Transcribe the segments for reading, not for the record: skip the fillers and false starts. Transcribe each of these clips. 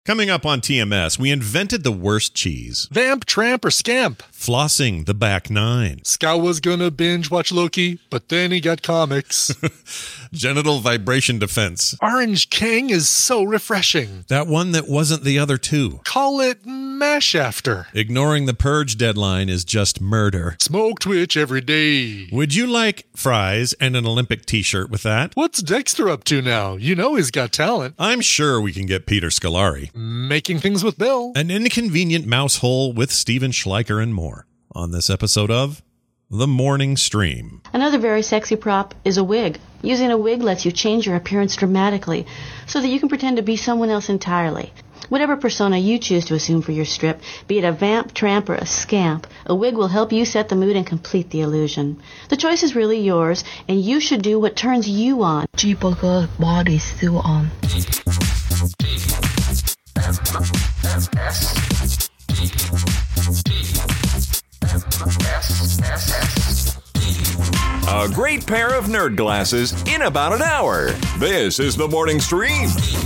Coming up on TMS, we invented the worst cheese. Vamp, tramp, or scamp. Flossing the back nine. Scout was gonna binge watch Loki, but then he got comics. Genital vibration defense. Orange King is so refreshing. That one that wasn't the other two. Call it mash after. Ignoring the purge deadline is just murder. Smoke Twitch every day. Would you like fries and an Olympic t-shirt with that? What's Dexter up to now? You know he's got talent. I'm sure we can get Peter Scolari. Making things with Bill. An inconvenient mouse hole with Steven Schleicher and more on this episode of The Morning Stream. Another very sexy prop is a wig. Using a wig lets you change your appearance dramatically so that you can pretend to be someone else entirely. Whatever persona you choose to assume for your strip, be it a vamp, tramp, or a scamp, a wig will help you set the mood and complete the illusion. The choice is really yours, and you should do what turns you on. G-Burger body still on. A great pair of nerd glasses in about an hour. This is The Morning Stream.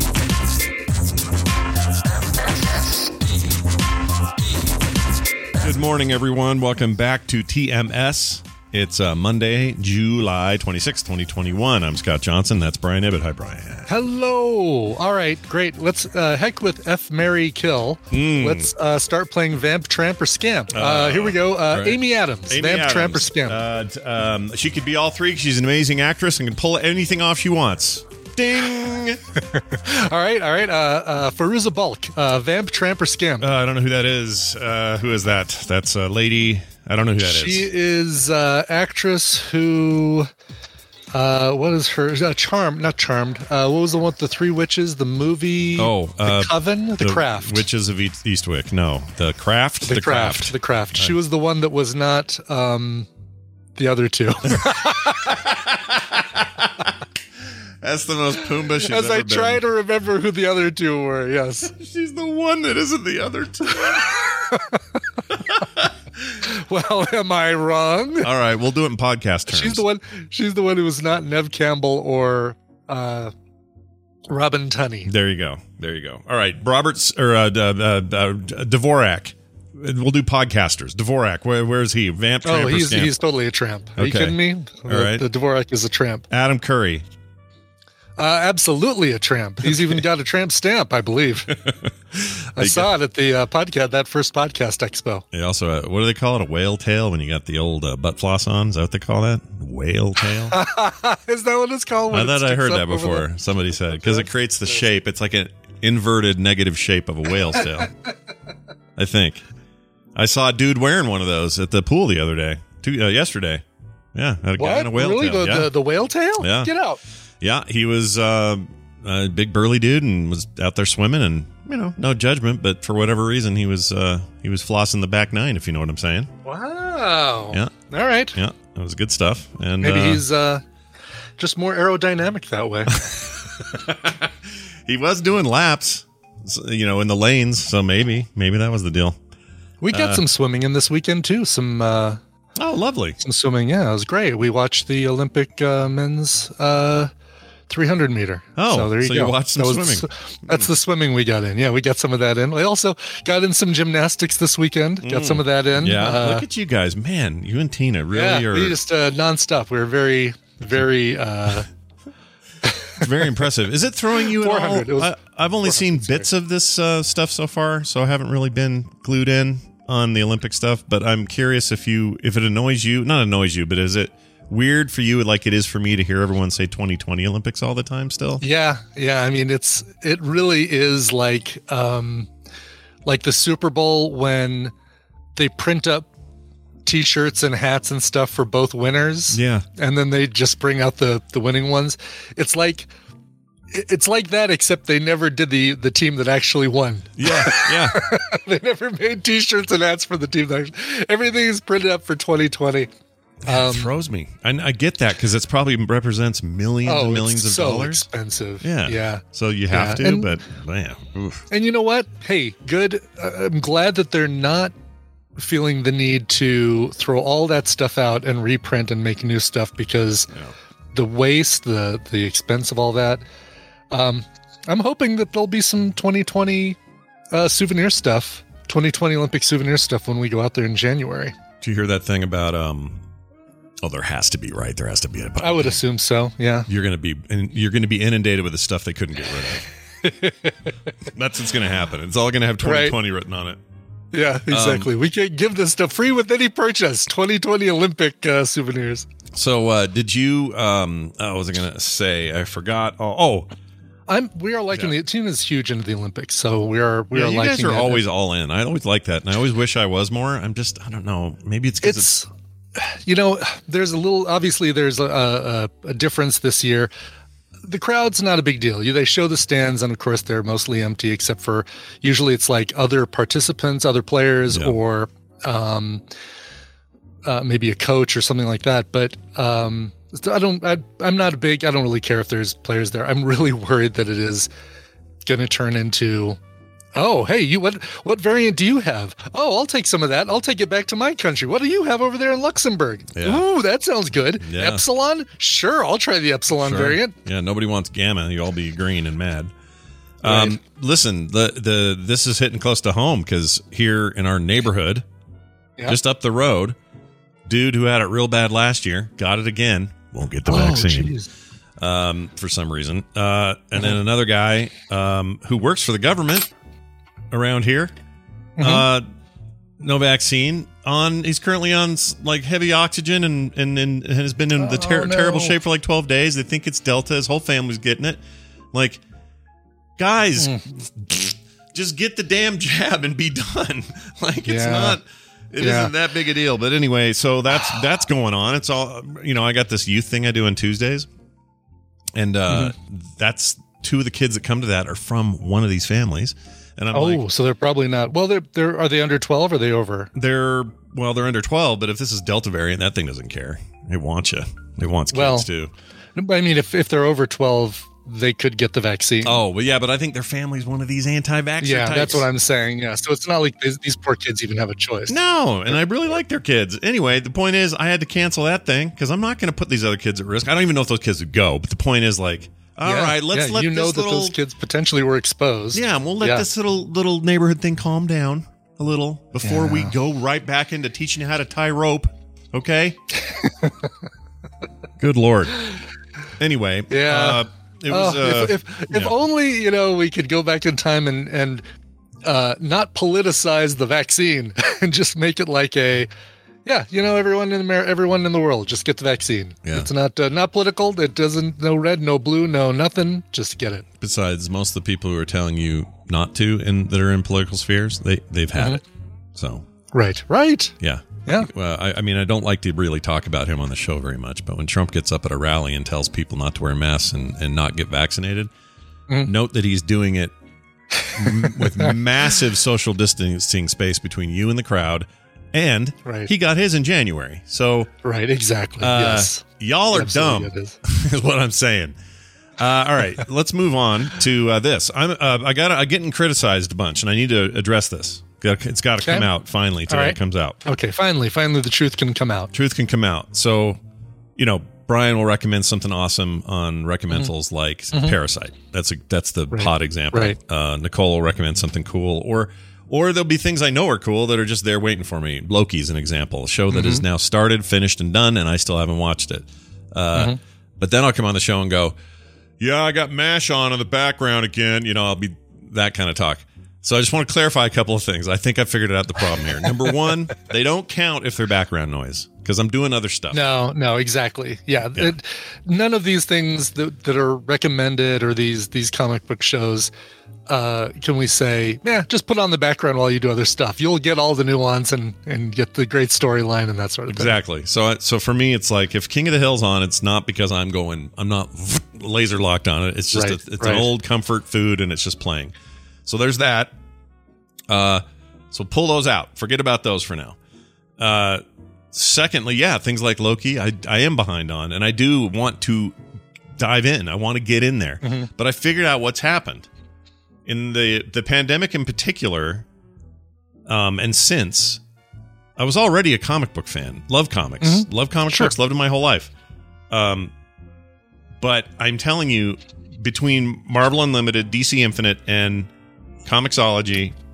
Good morning, everyone. Welcome back to TMS. It's Monday, July 26, 2021. I'm Scott Johnson. That's Brian Ibbett. Hi, Brian. Hello. All right, great. Let's heck with F, Marry, Kill. Let's start playing Vamp, Tramp, or Scamp. Here we go. Right. Amy Adams. Vamp, Tramp, or Scamp. She could be all three. She's an amazing actress and can pull anything off she wants. Ding! All right. Fairuza Balk. Vamp, Tramp, or Scamp. I don't know who that is. Who is that? That's a lady. I don't know who that is. She is actress who... what is her? Not Charmed. What was the one with the three witches? The movie? The Coven? The Craft. Witches of Eastwick. No. The Craft? The Craft. The Craft. She was the one that was not the other two. That's the most Pumbaa she's As ever I been. try to remember who the other two were, yes. She's the one that isn't the other two. Well, am I wrong? All right, we'll do it in podcast terms. She's the one who was not Nev Campbell or Robin Tunney. There you go. All right, Roberts or Dvorak. We'll do podcasters. Dvorak, where's he? Vamp, tramp, or scamp? He's totally a tramp. Are you Okay. kidding me? All right. The Dvorak is a tramp. Adam Curry. Absolutely a tramp. He's even got a tramp stamp, I believe. I saw it at the that first podcast expo. They also, what do they call it? A whale tail when you got the old butt floss on? Is that what they call that? Whale tail? Is that what it's called? I thought I heard that before. Somebody said, because it creates the shape. It's like an inverted negative shape of a whale's tail. I think. I saw a dude wearing one of those at the pool the other day. Yesterday. Yeah, had a guy in a whale really? tail. The whale tail? Yeah. Get out. Yeah, he was a big burly dude and was out there swimming, and no judgment, but for whatever reason he was flossing the back nine, if you know what I'm saying. Wow. Yeah. All right. Yeah, that was good stuff. And maybe he's just more aerodynamic that way. He was doing laps, in the lanes, so maybe that was the deal. We got some swimming in this weekend too. Some oh, lovely. Some swimming. Yeah, it was great. We watched the Olympic men's 300 meter. Oh, so there you go. You watched some swimming. That's the swimming we got in. Yeah, we got some of that in. We also got in some gymnastics this weekend. Got some of that in. Yeah, look at you guys. Man, you and Tina really are. We just nonstop. We were very, very... It's very impressive. Is it throwing you at all? I've only seen bits of this stuff so far, so I haven't really been glued in on the Olympic stuff, but I'm curious if it annoys you. Not annoys you, but is it weird for you like it is for me to hear everyone say 2020 Olympics all the time still? Yeah. I mean, it really is like the Super Bowl when they print up T-shirts and hats and stuff for both winners. Yeah. And then they just bring out the winning ones. It's like that, except they never did the team that actually won. Yeah. They never made T-shirts and hats for the team everything is printed up for 2020. It throws me. And I get that because it probably represents millions and millions of dollars. So expensive. Yeah. So you have to, but man. Oof. And you know what? Hey, good. I'm glad that they're not feeling the need to throw all that stuff out and reprint and make new stuff because the waste, the expense of all that. I'm hoping that there'll be some 2020 souvenir stuff, 2020 Olympic souvenir stuff when we go out there in January. Did you hear that thing about there has to be, right? There has to be. I would assume so. Yeah. You're going to be inundated with the stuff they couldn't get rid of. That's what's going to happen. It's all going to have 2020 written on it. Yeah, exactly. We can't give this stuff free with any purchase. 2020 Olympic souvenirs. So, did you? What was I going to say? I forgot. We are liking the team is huge into the Olympics, so we are you liking. You guys are it. always all in. I always like that, and I always wish I was more. I don't know. Maybe it's because it's. There's a difference this year. The crowd's not a big deal. They show the stands, and of course they're mostly empty, except for usually it's like other participants, other players, or maybe a coach or something like that. But I'm not I don't really care if there's players there. I'm really worried that it is going to turn into, oh, hey, what variant do you have? Oh, I'll take some of that. I'll take it back to my country. What do you have over there in Luxembourg? Yeah. Ooh, that sounds good. Yeah. Epsilon? Sure, I'll try the Epsilon variant. Yeah, nobody wants Gamma. You all be green and mad. Right. Listen, this is hitting close to home because here in our neighborhood, just up the road, dude who had it real bad last year got it again. Won't get the vaccine for some reason. And then another guy who works for the government around here, no vaccine. He's currently on like heavy oxygen and has been in the terrible shape for like 12 days. They think it's Delta. His whole family's getting it. Like, guys, just get the damn jab and be done. Like, it's not. It isn't that big a deal. But anyway, so that's going on. It's all, I got this youth thing I do on Tuesdays. And that's two of the kids that come to that are from one of these families. And I'm so they're probably not. Well, are they under 12 or are they over? They're under 12, but if this is Delta variant, that thing doesn't care. It wants you. It wants kids too. I mean, if they're over 12, they could get the vaccine. Oh, well, yeah, but I think their family's one of these anti-vaxxer types. That's what I'm saying. Yeah, so it's not like these poor kids even have a choice. No, and I really like their kids. Anyway, the point is I had to cancel that thing because I'm not going to put these other kids at risk. I don't even know if those kids would go, but the point is like, all right, let's let those kids potentially were exposed. Yeah, and we'll let this little neighborhood thing calm down a little before we go right back into teaching you how to tie rope. Okay? Good Lord. Anyway, it was, if only we could go back in time and not politicize the vaccine and just make it like everyone in the world just get the vaccine. Yeah. It's not political. It doesn't no red, no blue, no nothing. Just get it. Besides, most of the people who are telling you not to that are in political spheres, they've had it. So right, yeah. Yeah. Well, I mean, I don't like to really talk about him on the show very much, but when Trump gets up at a rally and tells people not to wear masks and not get vaccinated, note that he's doing it with massive social distancing space between you and the crowd, and he got his in January. So exactly. Yes. Y'all are dumb, is what I'm saying. All right, let's move on to this. I'm getting criticized a bunch, and I need to address this. It's got to come out finally today. It comes out. Okay, finally the truth can come out. Truth can come out. So, Brian will recommend something awesome on recommendals like Parasite. That's the hot example. Right. Nicole will recommend something cool, or there'll be things I know are cool that are just there waiting for me. Loki's an example, a show that is now started, finished, and done, and I still haven't watched it. But then I'll come on the show and go, yeah, I got MASH on in the background again. I'll be that kind of talk. So I just want to clarify a couple of things. I think I figured out the problem here. Number one, they don't count if they're background noise because I'm doing other stuff. No, exactly. Yeah. None of these things that are recommended or these comic book shows can we say, just put on the background while you do other stuff. You'll get all the nuance and get the great storyline and that sort of thing. Exactly. So for me, it's like if King of the Hill's on, it's not because I'm not laser locked on it. It's just it's an old comfort food and it's just playing. So there's that. So pull those out. Forget about those for now. Secondly, things like Loki, I am behind on, and I do want to dive in. I want to get in there. But I figured out what's happened. In the pandemic in particular, and since, I was already a comic book fan. Love comics. Love comic books. Loved them my whole life. But I'm telling you, between Marvel Unlimited, DC Infinite, and Comixology,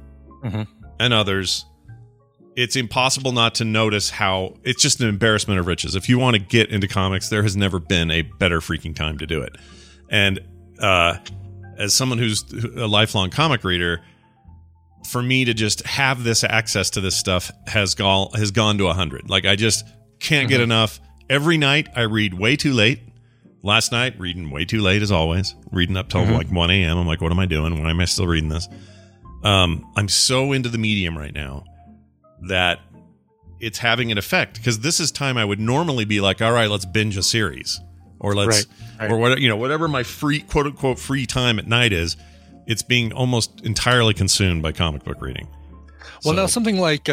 and others, it's impossible not to notice how it's just an embarrassment of riches. If you want to get into comics, there has never been a better freaking time to do it. And as someone who's a lifelong comic reader, for me to just have this access to this stuff has gone to 100. Like, I just can't get enough. Every night I read way too late. Last night, reading way too late as always. Reading up till like 1 a.m. I'm like, what am I doing? Why am I still reading this? I'm so into the medium right now that it's having an effect, because this is time I would normally be like, all right, let's binge a series, or let's or whatever my free, quote unquote, free time at night is. It's being almost entirely consumed by comic book reading. Well, now something like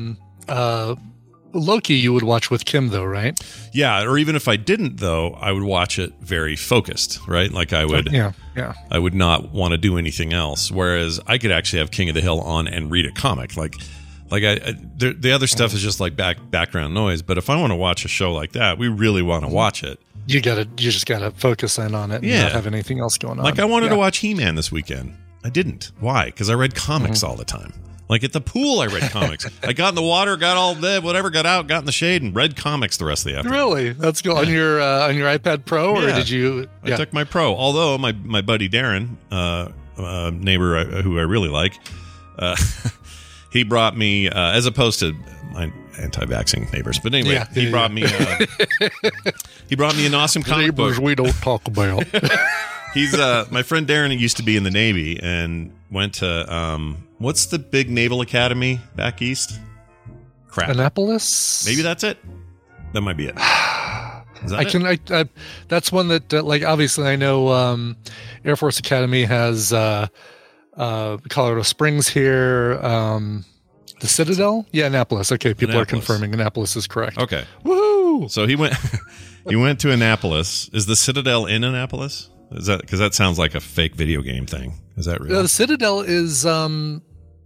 Loki you would watch with Kim, though, right? Yeah, or even if I didn't, though, I would watch it very focused, right? Like I would, I would not want to do anything else. Whereas I could actually have King of the Hill on and read a comic. The other stuff is just like background noise. But if I want to watch a show like that, we really want to watch it. You just gotta focus in on it and not have anything else going on. Like, I wanted to watch He-Man this weekend. I didn't. Why? Because I read comics all the time. Like, at the pool, I read comics. I got in the water, got all the whatever, got out, got in the shade, and read comics the rest of the afternoon. Really? That's cool. On your iPad Pro, or did you? I took my Pro. Although my buddy Darren, neighbor who I really like, he brought me, as opposed to my anti-vaxxing neighbors, but anyway, he brought me an awesome comic neighbors book we don't talk about. He's my friend Darren used to be in the Navy and went to what's the big naval academy back east? Crap, Annapolis. Maybe that's it. That might be it. That's one that like, obviously I know Air Force Academy has Colorado Springs here. The Citadel? Yeah, Annapolis. Okay, people are confirming Annapolis is correct. Okay. Woohoo! So he went to Annapolis. Is the Citadel in Annapolis? Is that, because that sounds like a fake video game thing? Is that real? The Citadel is God,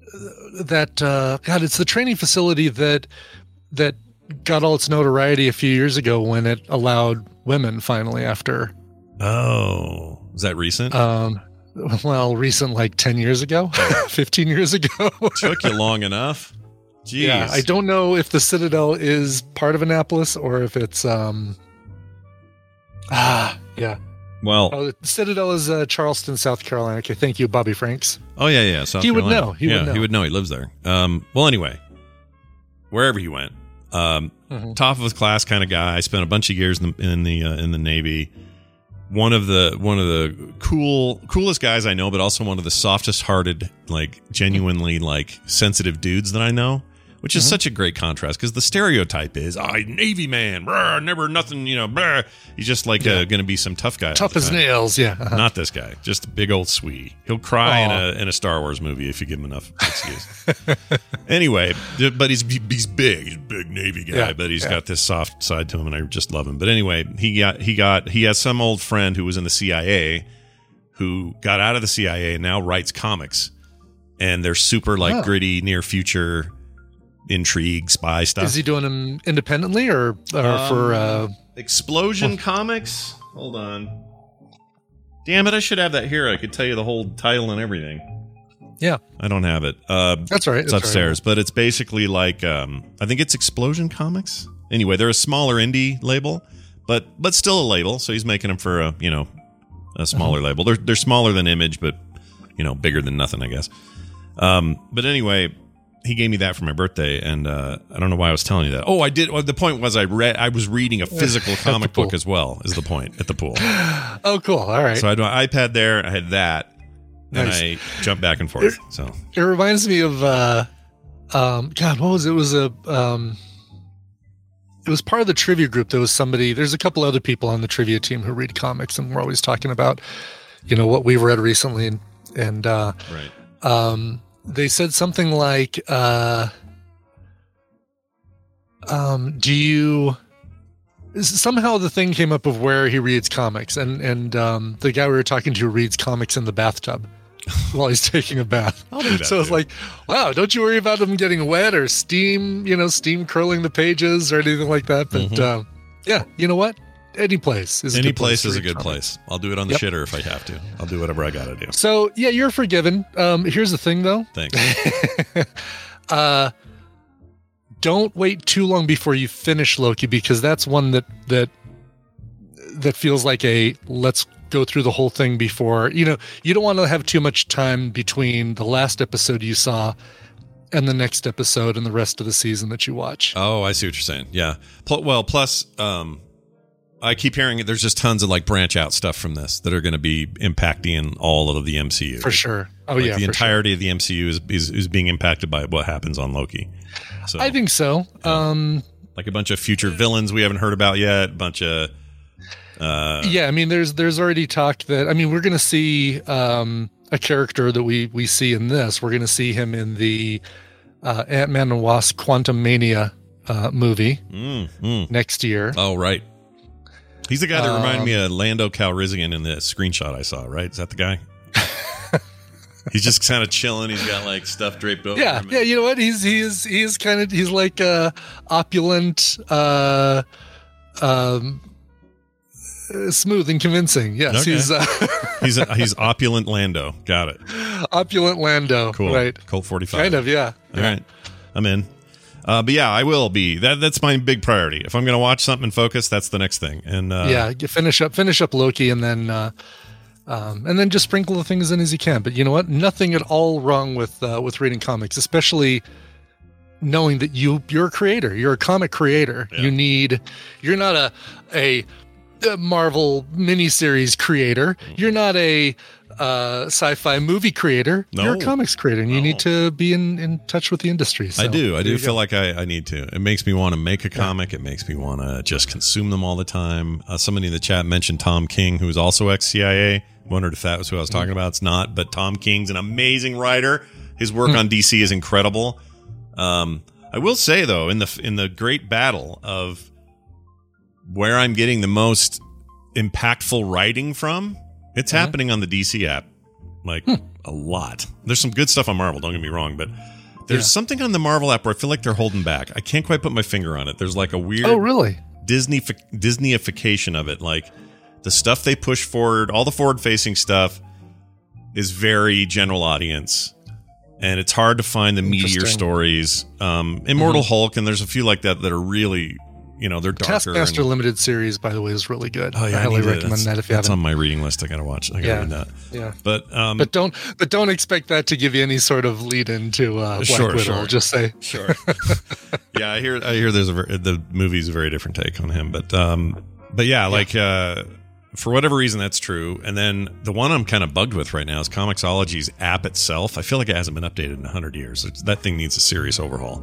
it's the training facility that got all its notoriety a few years ago when it allowed women finally after. Oh, is that recent? Well, recent, like 10 years ago, 15 years ago. Took you long enough. Jeez. Yeah, I don't know if the Citadel is part of Annapolis or if it's Well, the Citadel is Charleston, South Carolina. Okay, thank you, Bobby Franks. Oh yeah, South Carolina. Would know. He would know. He lives there. Well, anyway, wherever he went, top of his class kind of guy. I spent a bunch of years in the Navy. One of the coolest guys I know, but also one of the softest hearted, like genuinely like sensitive dudes that I know, which is such a great contrast, because the stereotype is Navy man, never nothing, he's just like going to be some tough guy, tough as nails. Not this guy, just a big old Swede. He'll cry in a Star Wars movie if you give him enough excuse. Anyway, but he's big. He's a big Navy guy, but he's got this soft side to him, and I just love him. But anyway, he has some old friend who was in the CIA, who got out of the CIA and now writes comics, and they're super gritty, near future intrigue, spy stuff. Is he doing them independently or for Explosion Comics? Hold on. Damn it, I should have that here. I could tell you the whole title and everything. Yeah. I don't have it. That's all right. It's upstairs, but it's basically like I think it's Explosion Comics. Anyway, they're a smaller indie label, but still a label, so he's making them for a smaller label. They're smaller than Image, but bigger than nothing, I guess. But anyway, he gave me that for my birthday, and I don't know why I was telling you that. Oh, I did. Well, the point was I was reading a physical comic book as well, is the point, at the pool. Oh, cool. All right. So I had my iPad there. I had that, and I jumped back and forth. So it reminds me of God, what was it? It was it was part of the trivia group. There's a couple other people on the trivia team who read comics, and we're always talking about what we've read recently, and right. They said something like, somehow the thing came up of where he reads comics, and the guy we were talking to reads comics in the bathtub while he's taking a bath. I'll do that so it's like, wow, don't you worry about him getting wet or steam curling the pages or anything like that. But yeah, you know what? any place is any place is a good place. I'll do it on the shitter if I have to. I'll do whatever I gotta do. So yeah, you're forgiven. Here's the thing though. Thanks. Don't wait too long before you finish Loki, because that's one that feels like a let's go through the whole thing before, you don't want to have too much time between the last episode you saw and the next episode and the rest of the season that you watch. Oh, I see what you're saying. Yeah. Plus, I keep hearing there's just tons of like branch out stuff from this that are going to be impacting all of the MCU. For sure. Oh, like yeah. The entirety of the MCU is being impacted by what happens on Loki. So I think so. Yeah. Like a bunch of future villains we haven't heard about yet. A bunch of. Yeah, I mean, there's already talk that, I mean, we're going to see a character that we see in this. We're going to see him in the Ant-Man and Wasp Quantumania movie next year. Oh, right. He's the guy that reminded me of Lando Calrissian in the screenshot I saw, right? Is that the guy? He's just kind of chilling. He's got like stuff draped over him. Yeah, you know what? He's kind of, he's like opulent, smooth and convincing. Yes, okay. He's opulent Lando. Got it. Opulent Lando. Cool. Right. Colt 45. Kind of. Yeah. All right. I'm in. But yeah, I will be. That's my big priority. If I'm going to watch something and focus, that's the next thing. And you finish up Loki, and then just sprinkle the things in as you can. But you know what? Nothing at all wrong with reading comics, especially knowing that you're a creator. You're a comic creator. Yeah. You're not a Marvel miniseries creator. You're not a sci-fi movie creator. No. You're a comics creator, and you need to be in touch with the industry. So, I do feel like I need to. It makes me want to make a comic. It makes me want to just consume them all the time. Somebody in the chat mentioned Tom King, who's also ex-CIA. Wondered if that was who I was talking about. It's not, but Tom King's an amazing writer. His work on DC is incredible. I will say though, in the great battle of where I'm getting the most impactful writing from, it's happening on the DC app, like a lot. There's some good stuff on Marvel, don't get me wrong, but there's something on the Marvel app where I feel like they're holding back. I can't quite put my finger on it. There's like a weird Disneyification of it. Like the stuff they push forward, all the forward-facing stuff is very general audience, and it's hard to find the meatier stories. Immortal Hulk, and there's a few like that are really... they're darker. Taskmaster Limited series, by the way, is really good. Oh, yeah, I highly recommend that if you haven't. It's on my reading list. I gotta watch. I gotta read that. Yeah, but don't expect that to give you any sort of lead into Black Widow. Sure. I'll just say sure. Yeah, I hear. The movie's a very different take on him, but yeah, like for whatever reason that's true. And then the one I'm kind of bugged with right now is Comixology's app itself. I feel like it hasn't been updated in 100 years. That thing needs a serious overhaul.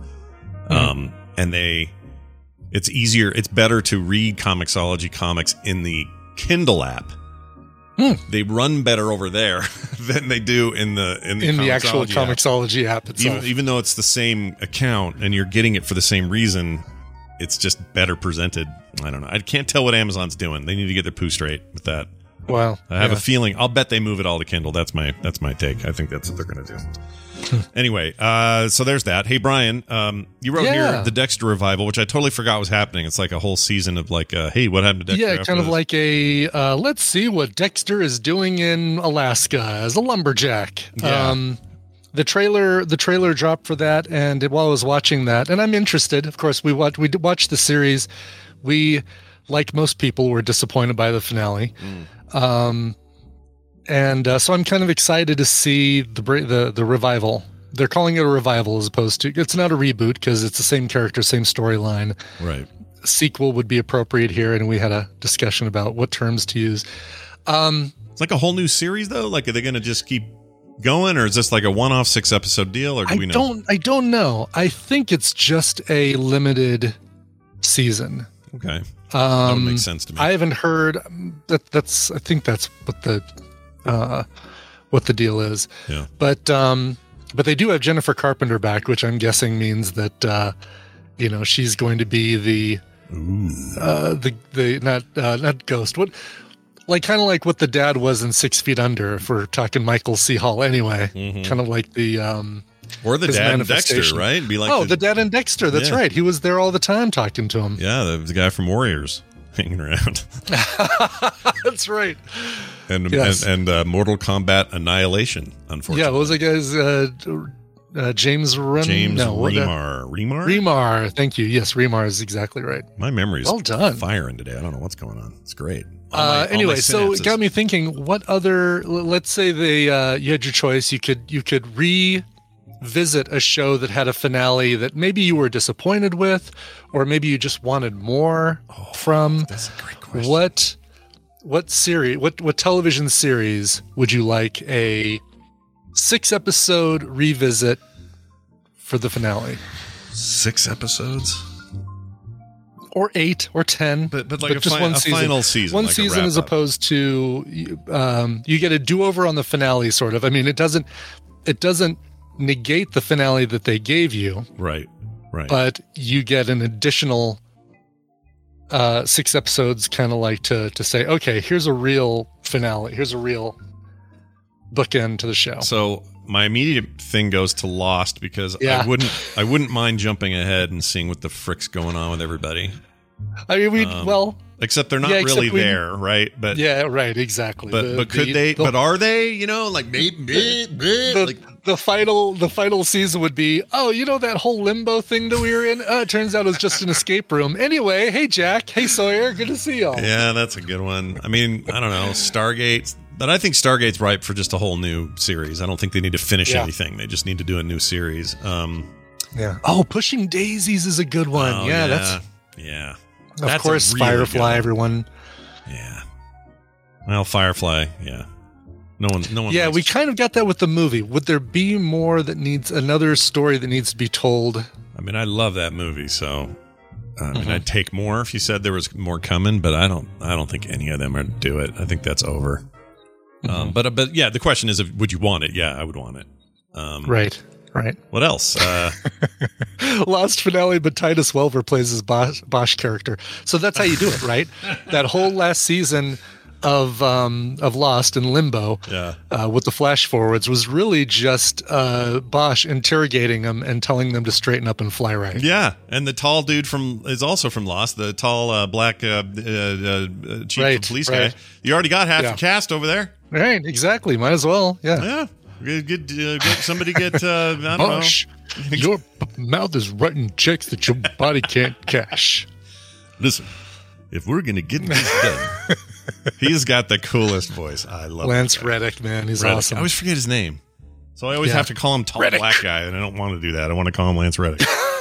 And it's easier. It's better to read Comixology comics in the Kindle app. They run better over there than they do in the actual Comixology app itself. Even though it's the same account and you're getting it for the same reason, it's just better presented. I don't know. I can't tell what Amazon's doing. They need to get their poo straight with that. Wow. I have a feeling. I'll bet they move it all to Kindle. That's my take. I think that's what they're going to do. Anyway, so there's that. Hey, Brian, you wrote here the Dexter revival, which I totally forgot was happening. It's like a whole season of like, hey, what happened to Dexter? Yeah, kind of like a let's see what Dexter is doing in Alaska as a lumberjack. Yeah. The trailer dropped for that, and while I was watching that, and I'm interested. Of course, we watched the series. We, like most people, were disappointed by the finale. And so I'm kind of excited to see the revival. They're calling it a revival as opposed to, it's not a reboot because it's the same character, same storyline. Right. Sequel would be appropriate here, and we had a discussion about what terms to use. It's like a whole new series though. Like, are they going to just keep going, or is this like a one-off 6-episode deal, or do we know? I don't know. I think it's just a limited season. Okay. That would make sense to me. I haven't heard that's I think that's what the deal is. Yeah. But they do have Jennifer Carpenter back, which I'm guessing means that she's going to be the not Ghost. What, like kind of like what the dad was in 6 Feet Under, if we're talking Michael C. Hall anyway. Kind of like the or the dad in Dexter, right? Be like the dad in Dexter. That's right. He was there all the time talking to him. Yeah, the guy from Warriors. hanging around. That's right. And Yes. and Mortal Kombat Annihilation, unfortunately. Yeah, what was it, guys? James Remar. Remar. Thank you. Yes, Remar is exactly right. My memory's Well done. firing today. I don't know what's going on. It's great. Anyway, so it got me thinking. What other? Let's say you had your choice. You could revisit a show that had a finale that maybe you were disappointed with, or maybe you just wanted more from. That's a great question. What series? What television series would you like a 6-episode revisit for the finale? 6 episodes? Or 8 or 10, but just one season. Final season, one like a season as wrap-up. opposed to you get a do-over on the finale, sort of. I mean, it doesn't negate the finale that they gave you, Right. but you get an additional 6 episodes, kind of like to say, okay, here's a real finale, here's a real bookend to the show. So my immediate thing goes to Lost because Yeah. I wouldn't mind jumping ahead and seeing what the frick's going on with everybody. I mean, Except they're not Yeah, except really we- there, right? But yeah, right, exactly. but could they? But are they? You know, like maybe. The final season would be, that whole limbo thing that we were in? It turns out it was just an escape room. Anyway, hey Jack, hey Sawyer, good to see y'all. Yeah, that's a good one. I mean, I don't know, Stargate, but I think Stargate's ripe for just a whole new series. I don't think they need to finish anything. They just need to do a new series. Yeah. Oh, Pushing Daisies is a good one. Oh, that's That's of a course really good Firefly. one. Everyone. Yeah. Well, Firefly. Yeah. No one. Yeah, likes- we kind of got that with the movie. Would there be more that needs another story that needs to be told? I mean, I love that movie, so I mean, I'd take more if you said there was more coming, but I don't think any of them are do it. I think that's over. But yeah, the question is, would you want it? Yeah, I would want it. Right. What else? Lost finale, but Titus Welver plays his Bosch character. So that's how you do it, right? That whole last season of Lost in Limbo, with the flash forwards, was really just Bosch interrogating them and telling them to straighten up and fly right. Yeah, and the tall dude is also from Lost. The tall black chief of police guy. You already got half the cast over there. Right, exactly. Might as well. Yeah. Yeah. Get somebody get I don't Bosch, know. your mouth is writing checks that your body can't cash. Listen, if we're gonna get this done, he's got the coolest voice. I love Lance Reddick, man, he's awesome. I always forget his name, so I always have to call him tall Reddick. black guy, and I don't want to do that. I want to call him Lance Reddick.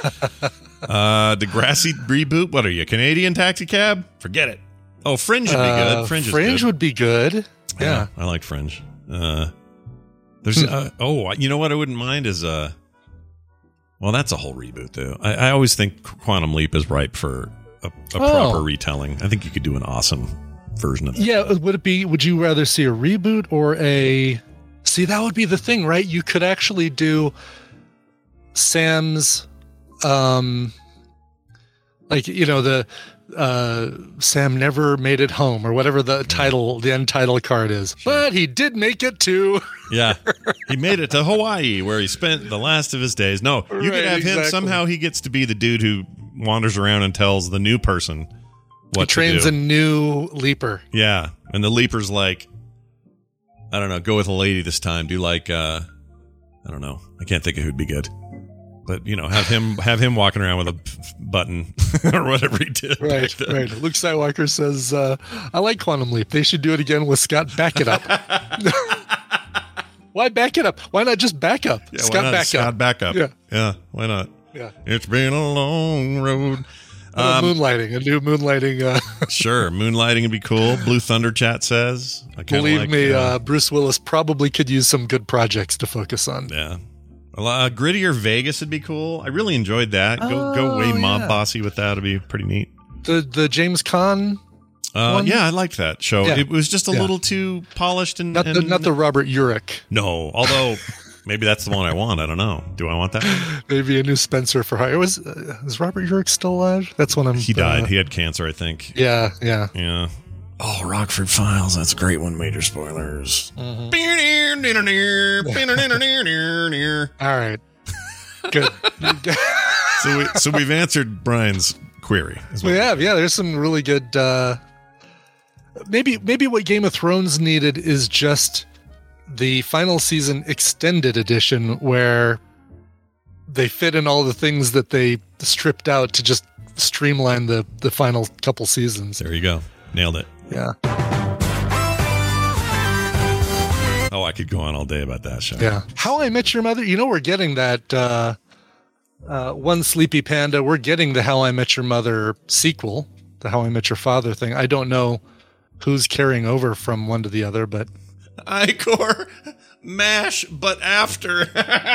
Degrassi reboot. What are you, Canadian Taxi Cab? Forget it. Oh, Fringe would be good. Fringe good. Would be good. Yeah. I like Fringe. There's you know what I wouldn't mind is well, that's a whole reboot though. I always think Quantum Leap is ripe for a proper retelling. I think you could do an awesome version of that. Yeah, would you rather see a reboot or see, that would be the thing, right? You could actually do Sam's Sam never made it home, or whatever the end title card is. But he did make it to Yeah. He made it to Hawaii, where he spent the last of his days. No, you could have him. Somehow he gets to be the dude who wanders around and tells the new person what to do. He trains a new leaper. Yeah. And the leaper's like, I don't know, go with a lady this time. Do like, I don't know. I can't think of who'd be good. But, have him walking around with a button or whatever he did. Right. Luke Skywalker says, I like Quantum Leap. They should do it again with Scott Back It Up. Why back it up? Why not just back up? Yeah, Scott Back Up. Yeah, why not? Yeah. It's been a long road. A new moonlighting. Sure, moonlighting would be cool. Blue Thunder Chat says. Believe me, Bruce Willis probably could use some good projects to focus on. Yeah. Grittier Vegas would be cool. I really enjoyed that. Go way mob bossy with that. It'd be pretty neat. The James Caan one? Yeah, I liked that show. Yeah. It was just a little too polished and not the Robert Urich. No, although maybe that's the one I want. I don't know. Do I want that? Maybe a new Spencer for Hire. Is Robert Urich still alive? That's when He died. He had cancer, I think. Yeah. Oh, Rockford Files. That's a great one. Major spoilers. All right. Good. So we've answered Brian's query. We have, yeah. There's some really good. Maybe what Game of Thrones needed is just the final season extended edition where they fit in all the things that they stripped out to just streamline the final couple seasons. There you go. Nailed it. Yeah. Oh, I could go on all day about that show. Yeah. How I Met Your Mother. We're getting that One Sleepy Panda. We're getting the How I Met Your Mother sequel, the How I Met Your Father thing. I don't know who's carrying over from one to the other, but Icor MASH, but after.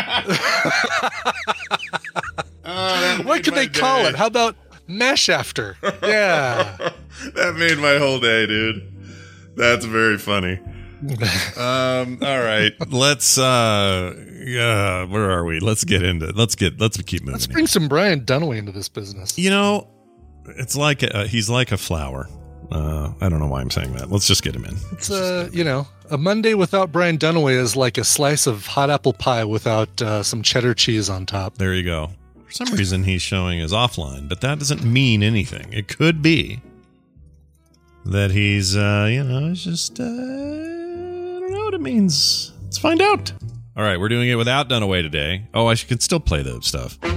What could they call it? How about MASH after? Yeah. That made my whole day, dude. That's very funny. All right. Let's where are we? Let's get into it. Let's keep moving. Let's bring some Brian Dunaway into this business. It's like he's like a flower. I don't know why I'm saying that. Let's just get him in. It's a Monday without Brian Dunaway is like a slice of hot apple pie without some cheddar cheese on top. There you go. For some reason he's showing as offline, but that doesn't mean anything. It could be that he's it's just I don't know what it means. Let's find out. All right, we're doing it without Dunaway today. Oh, I could still play the stuff. All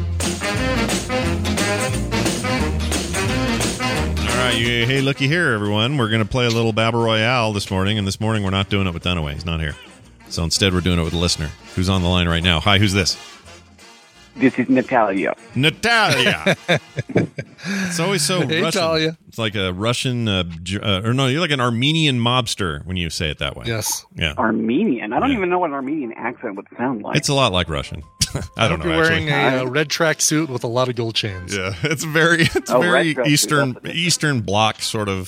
right, hey, looky here, everyone. We're going to play a little Battle Royale this morning, and this morning we're not doing it with Dunaway. He's not here. So instead, we're doing it with a listener who's on the line right now. Hi, who's this? This is Natalia. Natalia. It's always so Russian. Natalia. It's like a Russian, or no, you're like an Armenian mobster when you say it that way. Yes. Yeah. Armenian. I don't even know what an Armenian accent would sound like. It's a lot like Russian. I don't know. You're wearing a red tracksuit with a lot of chains. Yeah, it's very Eastern Bloc sort of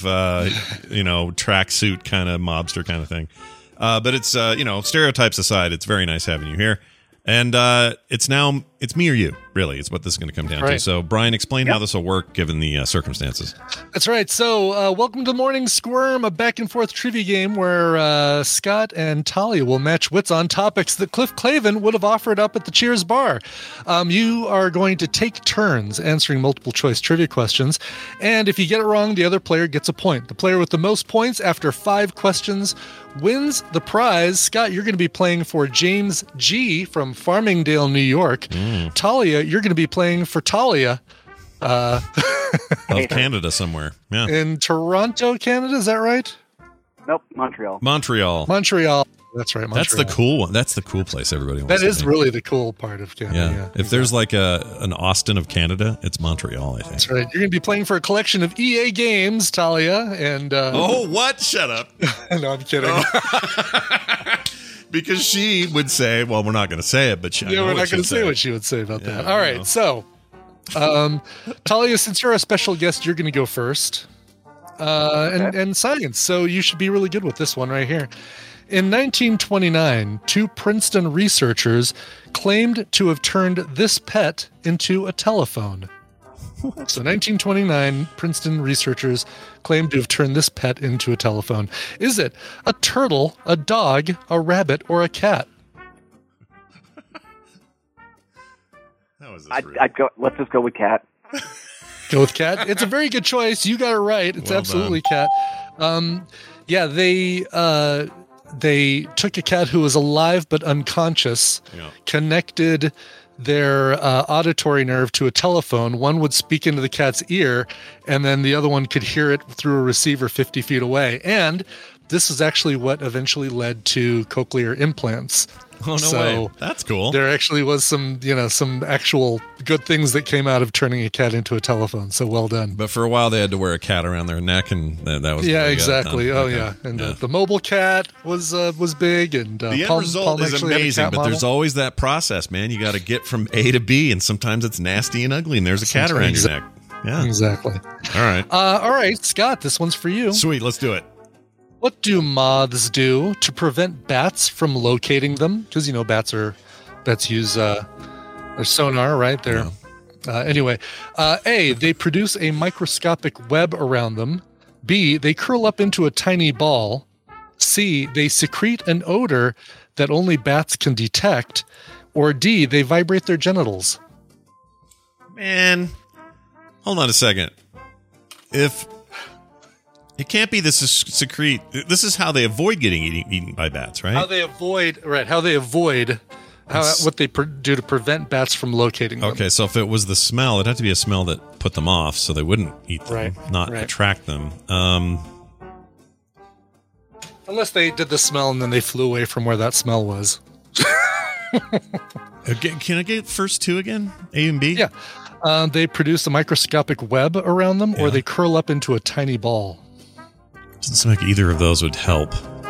tracksuit kind of mobster kind of thing. But it's stereotypes aside, it's very nice having you here. And it's me or you, really. It's what this is going to come down to. So, Brian, explain how this will work given the circumstances. That's right. So, welcome to Morning Squirm, a back-and-forth trivia game where Scott and Talia will match wits on topics that Cliff Clavin would have offered up at the Cheers bar. You are going to take turns answering multiple-choice trivia questions, and if you get it wrong, the other player gets a point. The player with the most points after 5 questions wins the prize. Scott, you're going to be playing for James G. from Farmingdale, New York. Talia, you're going to be playing for Talia. Of Canada somewhere. Yeah. In Toronto, Canada, is that right? Nope, Montreal. Montreal. That's right, Montreal. That's the cool one. That's the cool place everybody wants to be. Really the cool part of Canada. Yeah. If exactly. There's like an Austin of Canada, it's Montreal, I think. That's right. You're going to be playing for a collection of EA games, Talia. And oh, what? Shut up. No, I'm kidding. Oh. Because she would say, well, we're not going to say it, but we're not going to say what she would say about that. All right. So, Talia, since you're a special guest, you're going to go first. And science. So you should be really good with this one right here. In 1929, 2 Princeton researchers claimed to have turned this pet into a telephone. So 1929, Princeton researchers claimed to have turned this pet into a telephone. Is it a turtle, a dog, a rabbit, or a cat? Let's just go with cat. Go with cat? It's a very good choice. You got it right. It's absolutely cat. They took a cat who was alive but unconscious, connected their auditory nerve to a telephone. One would speak into the cat's ear, and then the other one could hear it through a receiver 50 feet away. And this is actually what eventually led to cochlear implants. Oh, no way. That's cool. There actually was some actual good things that came out of turning a cat into a telephone. So well done. But for a while, they had to wear a cat around their neck, and that was exactly. And the mobile cat was big, and the end result is amazing. But there's always that process, man. You got to get from A to B, and sometimes it's nasty and ugly, and there's a cat around your neck. Yeah, exactly. All right, Scott. This one's for you. Sweet, let's do it. What do moths do to prevent bats from locating them? Because, bats use their sonar, right? Anyway, A, they produce a microscopic web around them. B, they curl up into a tiny ball. C, they secrete an odor that only bats can detect. Or D, they vibrate their genitals. Man, Hold on a second. If it can't be this is secrete, this is how they avoid getting eaten by bats, right? How they avoid what they do to prevent bats from locating them. Okay, so if it was the smell, it'd have to be a smell that put them off, so they wouldn't eat them, not attract them. Unless they did the smell and then they flew away from where that smell was. Can I get first two again? A and B? Yeah. They produce a microscopic web around them, or they curl up into a tiny ball. Doesn't seem like either of those would help.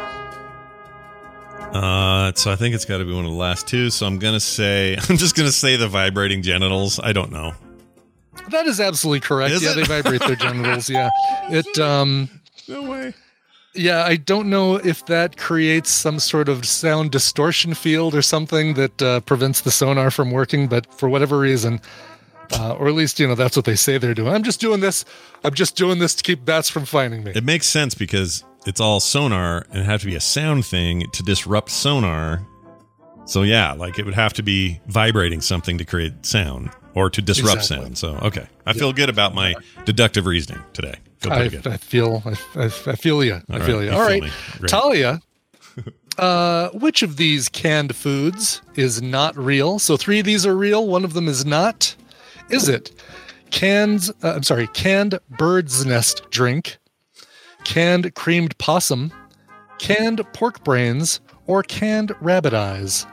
So I think it's got to be one of the last two. So I'm just gonna say the vibrating genitals. I don't know. That is absolutely correct. They vibrate their genitals. Yeah. No way. Yeah, I don't know if that creates some sort of sound distortion field or something that prevents the sonar from working, but for whatever reason, or at least, that's what they say they're doing. I'm just doing this to keep bats from finding me. It makes sense because it's all sonar and it have to be a sound thing to disrupt sonar. So yeah, like it would have to be vibrating something to create sound or to disrupt sound. So, okay. I feel good about my deductive reasoning today. I feel you. All right. Talia, which of these canned foods is not real? So 3 of these are real. One of them is not. Is it canned bird's nest drink, canned creamed possum, canned pork brains, or canned rabbit eyes?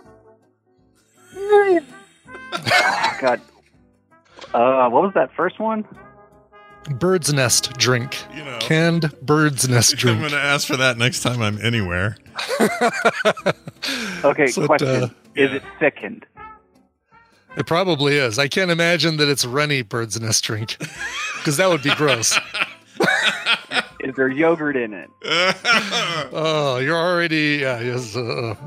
God. What was that first one? Bird's nest drink. Canned bird's nest drink. I'm going to ask for that next time I'm anywhere. Okay, question. Is it thickened? It probably is. I can't imagine that it's runny bird's nest drink, because that would be gross. Is there yogurt in it? Oh, you're already... yes.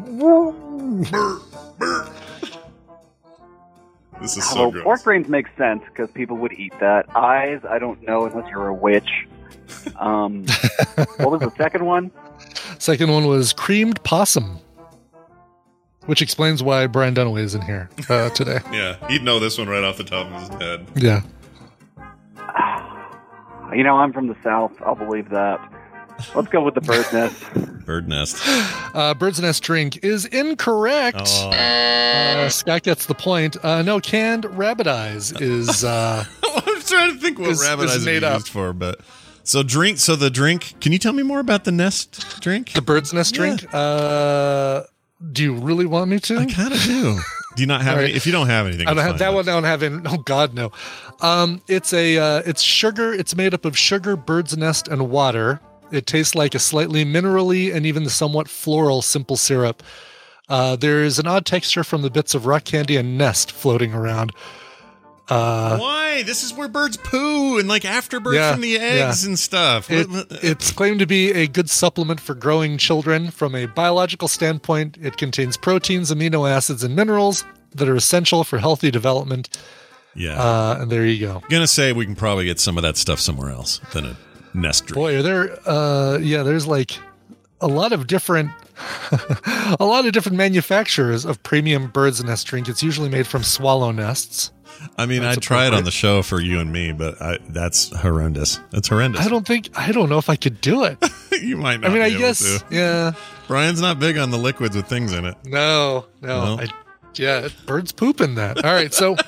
This is so gross. Pork brains make sense because people would eat that. Eyes, I don't know unless you're a witch. What was the second one? Second one was creamed possum, which explains why Brian Dunaway is in here today. Yeah, he'd know this one right off the top of his head. Yeah. I'm from the South. I'll believe that. Let's go with the bird's nest. Bird nest. Bird's nest drink is incorrect. Oh. Scott gets the point. No, canned rabbit eyes is... I'm trying to think what rabbit eyes are used for, but... So the drink, can you tell me more about the nest drink? The bird's nest drink? Do you really want me to? I kind of do. Do you not have any? If you don't have anything, I don't have that one. I don't have any. Oh God, no. It's sugar. It's made up of sugar, bird's nest, and water. It tastes like a slightly minerally and even somewhat floral simple syrup. There is an odd texture from the bits of rock candy and nest floating around. Why? This is where birds poo and afterbirth from the eggs and stuff. It's claimed to be a good supplement for growing children. From a biological standpoint, it contains proteins, amino acids, and minerals that are essential for healthy development. Yeah. And there you go. I'm going to say we can probably get some of that stuff somewhere else than a nest drink. Boy, are there, there's a lot of different manufacturers of premium bird's nest drink. It's usually made from swallow nests. I mean, I'd try it on the show for you and me, but that's horrendous. That's horrendous. I don't know if I could do it. You might not. I guess, yeah. Brian's not big on the liquids with things in it. No. Birds poop in that. All right, so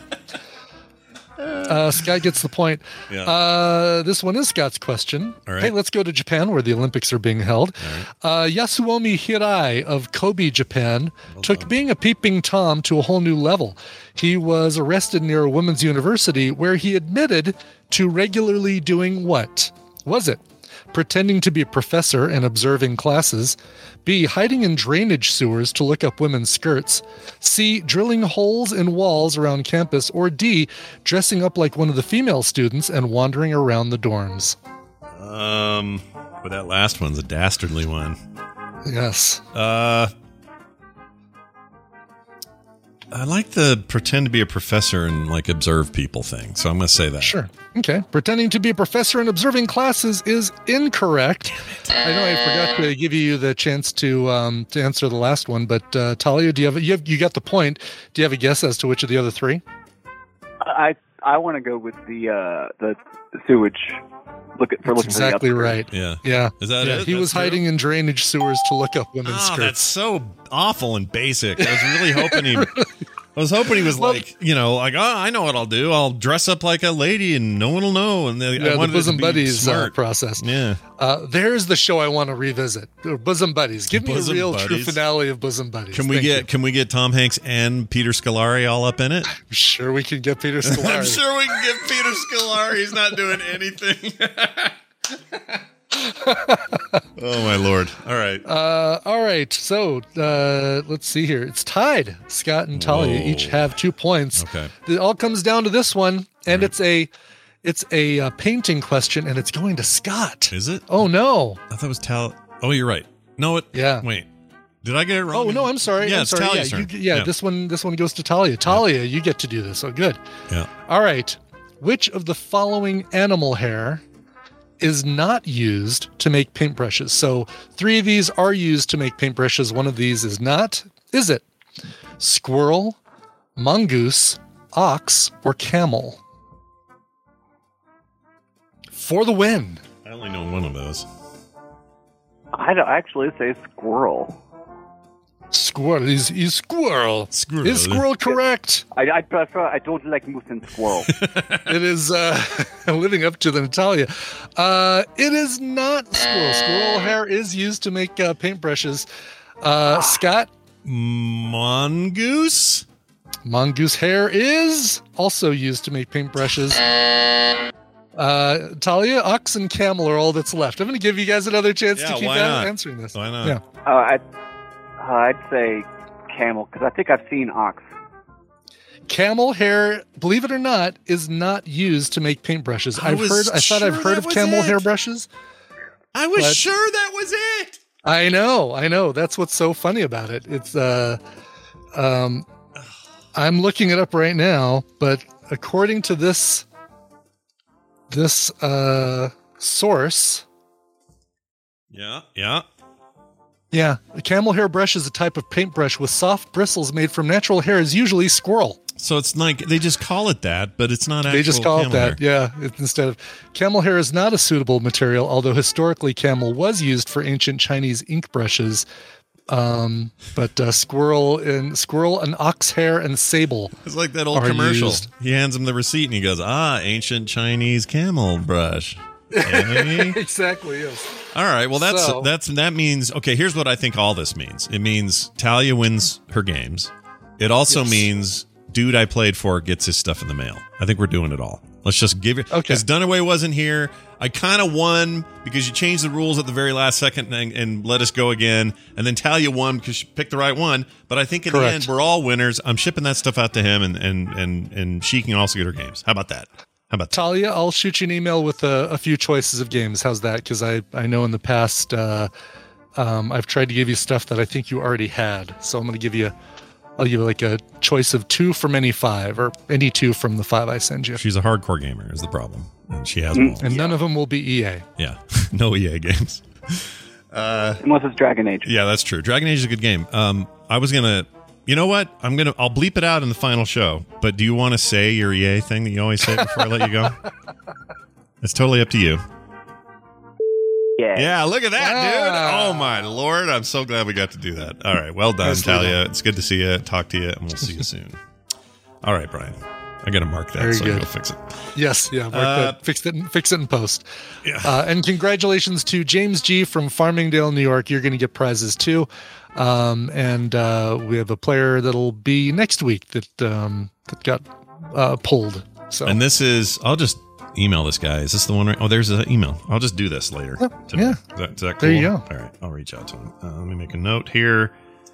Scott gets the point. Yeah. This one is Scott's question. All right. Hey, let's go to Japan, where the Olympics are being held. Right. Yasuomi Hirai of Kobe, Japan, took being a peeping Tom to a whole new level. He was arrested near a women's university where he admitted to regularly doing what? Was it pretending to be a professor and observing classes? B, hiding in drainage sewers to look up women's skirts? C, drilling holes in walls around campus? Or D, dressing up like one of the female students and wandering around the dorms? But that last one's a dastardly one. Yes. I like the pretend to be a professor and observe people thing, so I'm going to say that. Sure. Okay. Pretending to be a professor and observing classes is incorrect. I know I forgot to give you the chance to answer the last one, but Talia, you got the point. Do you have a guess as to which of the other three? I I want to go with the sewage. Looking exactly for the right. Yeah. Is that it? He was hiding in drainage sewers to look up women's skirts. That's so awful and basic. I was really hoping he was like, I know what I'll do. I'll dress up like a lady and no one will know. And the Bosom Buddies process. Yeah. There's the show I want to revisit. Bosom Buddies. Give me a real true finale of Bosom Buddies. Can we get Tom Hanks and Peter Scolari all up in it? I'm sure we can get Peter Scolari. I'm sure we can get Peter Scolari. He's not doing anything. Oh my Lord. All right. So let's see here. It's tied. Scott and Talia each have 2 points. Okay. It all comes down to this one, and it's a painting question, and it's going to Scott. Is it? Oh no. I thought it was Talia. Oh, you're right. No, wait. Did I get it wrong? Oh no, I'm sorry. Yeah, it's Talia's turn. This one goes to Talia. Talia, you get to do this. Oh, good. Yeah. All right. Which of the following animal hair is not used to make paintbrushes? So 3 of these are used to make paintbrushes. One of these is not. Is it squirrel, mongoose, ox, or camel? For the win. I only know one of those. I'd actually say squirrel. Squirrel. He's squirrel. Squirrel. Is squirrel correct? I prefer. I don't like moose and squirrel. It is living up to the Natalia. It is not squirrel. Squirrel hair is used to make paintbrushes. Scott? Mongoose? Mongoose hair is also used to make paintbrushes. Talia, ox, and camel are all that's left. I'm going to give you guys another chance to keep answering this. Why not? Yeah. I'd say camel, because I think I've seen ox. Camel hair, believe it or not, is not used to make paintbrushes. I thought I've heard of camel hair brushes. I was sure that was it. I know. That's what's so funny about it. It's I'm looking it up right now, but according to this source. Yeah, a camel hair brush is a type of paintbrush with soft bristles made from natural hair, is usually squirrel. So it's like they just call it that, but it's not actual. They just call it that, hair. yeah. Instead of camel hair is not a suitable material, although historically camel was used for ancient Chinese ink brushes. But squirrel and ox hair and sable. It's like that old commercial. He hands him the receipt and he goes, ancient Chinese camel brush. Hey? Exactly, yes. All right, well that means, okay, here's what I think all this means. It means Talia wins her games. It also means dude I played for gets his stuff in the mail. I think we're doing it all. Let's just give it. Okay. Because Dunaway wasn't here. I kind of won because you changed the rules at the very last second and let us go again. And then Talia won because she picked the right one. But I think in the end, we're all winners. I'm shipping that stuff out to him, and she can also get her games. How about that? Talia, I'll shoot you an email with a few choices of games. How's that? Because I know in the past I've tried to give you stuff that I think you already had. So I'm going to give you. I'll give you like a choice of 2 from any 5, or any 2 from the 5 I send you. She's a hardcore gamer is the problem. And she has them all. And none of them will be EA. Yeah. No EA games. Unless it's Dragon Age. Yeah, that's true. Dragon Age is a good game. I was going to... You know what? I'll bleep it out in the final show. But do you want to say your EA thing that you always say before I let you go? It's totally up to you. Yeah, look at that, dude. Oh, my Lord. I'm so glad we got to do that. All right. Well done, Talia. It's good to see you, talk to you, and we'll see you soon. All right, Brian. I got to mark that so I can go fix it. Yes, yeah. Mark that. Fix it in post. Yeah. And congratulations to James G. from Farmingdale, New York. You're going to get prizes, too. And we have a player that'll be next week that got pulled. So. And this is... I'll just... email this guy. Is this the one? Right? Oh, there's an email. I'll just do this later. Yeah. Is that cool? There you go. All right. I'll reach out to him. Let me make a note here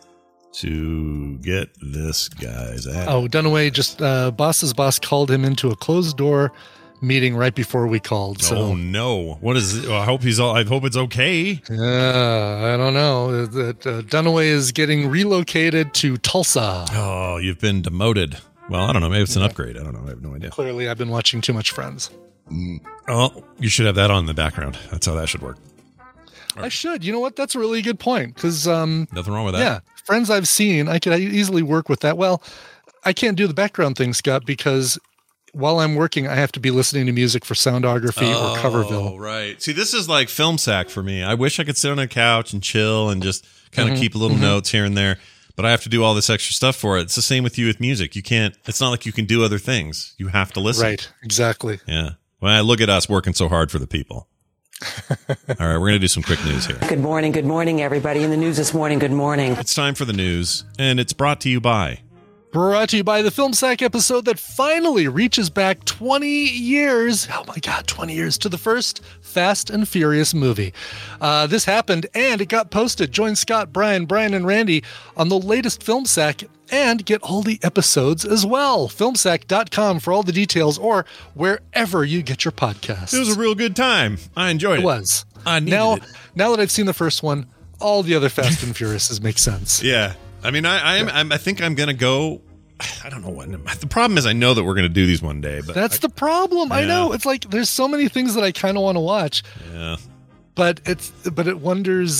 to get this guy's ad. Oh, Dunaway just, boss's boss called him into a closed door meeting right before we called. So. Oh no. What is it? I hope it's okay. I don't know. Dunaway is getting relocated to Tulsa. Oh, you've been demoted. Well, I don't know. Maybe it's an upgrade. I don't know. I have no idea. Clearly, I've been watching too much Friends. Oh, you should have that on in the background. That's how that should work. I should. You know what? That's a really good point. Because nothing wrong with that. Yeah, Friends I've seen, I could easily work with that. Well, I can't do the background thing, Scott, because while I'm working, I have to be listening to music for Soundography or Coverville. Oh, right. See, this is like film sack for me. I wish I could sit on a couch and chill and just kind of keep little notes here and there, but I have to do all this extra stuff for it. It's the same with you with music. You can't, it's not like you can do other things. You have to listen. Right. Exactly. Yeah. Well, I look at us working so hard for the people. All right, we're going to do some quick news here. Good morning, everybody. In the news this morning, good morning. It's time for the news, and it's brought to you by the Film Sack episode that finally reaches back 20 years. Oh my God, 20 years to the first Fast and Furious movie. This happened and it got posted. Join Scott, Brian, and Randy on the latest Film Sack and get all the episodes as well. Filmsack.com for all the details or wherever you get your podcasts. It was a real good time. I enjoyed it. It was. I needed it. Now that I've seen the first one, all the other Fast and Furiouses make sense. Yeah. I mean, I think I'm going to go. I don't know what. The problem is I know that we're going to do these one day. But that's the problem. Yeah. I know. It's like there's so many things that I kind of want to watch. Yeah. But it wonders.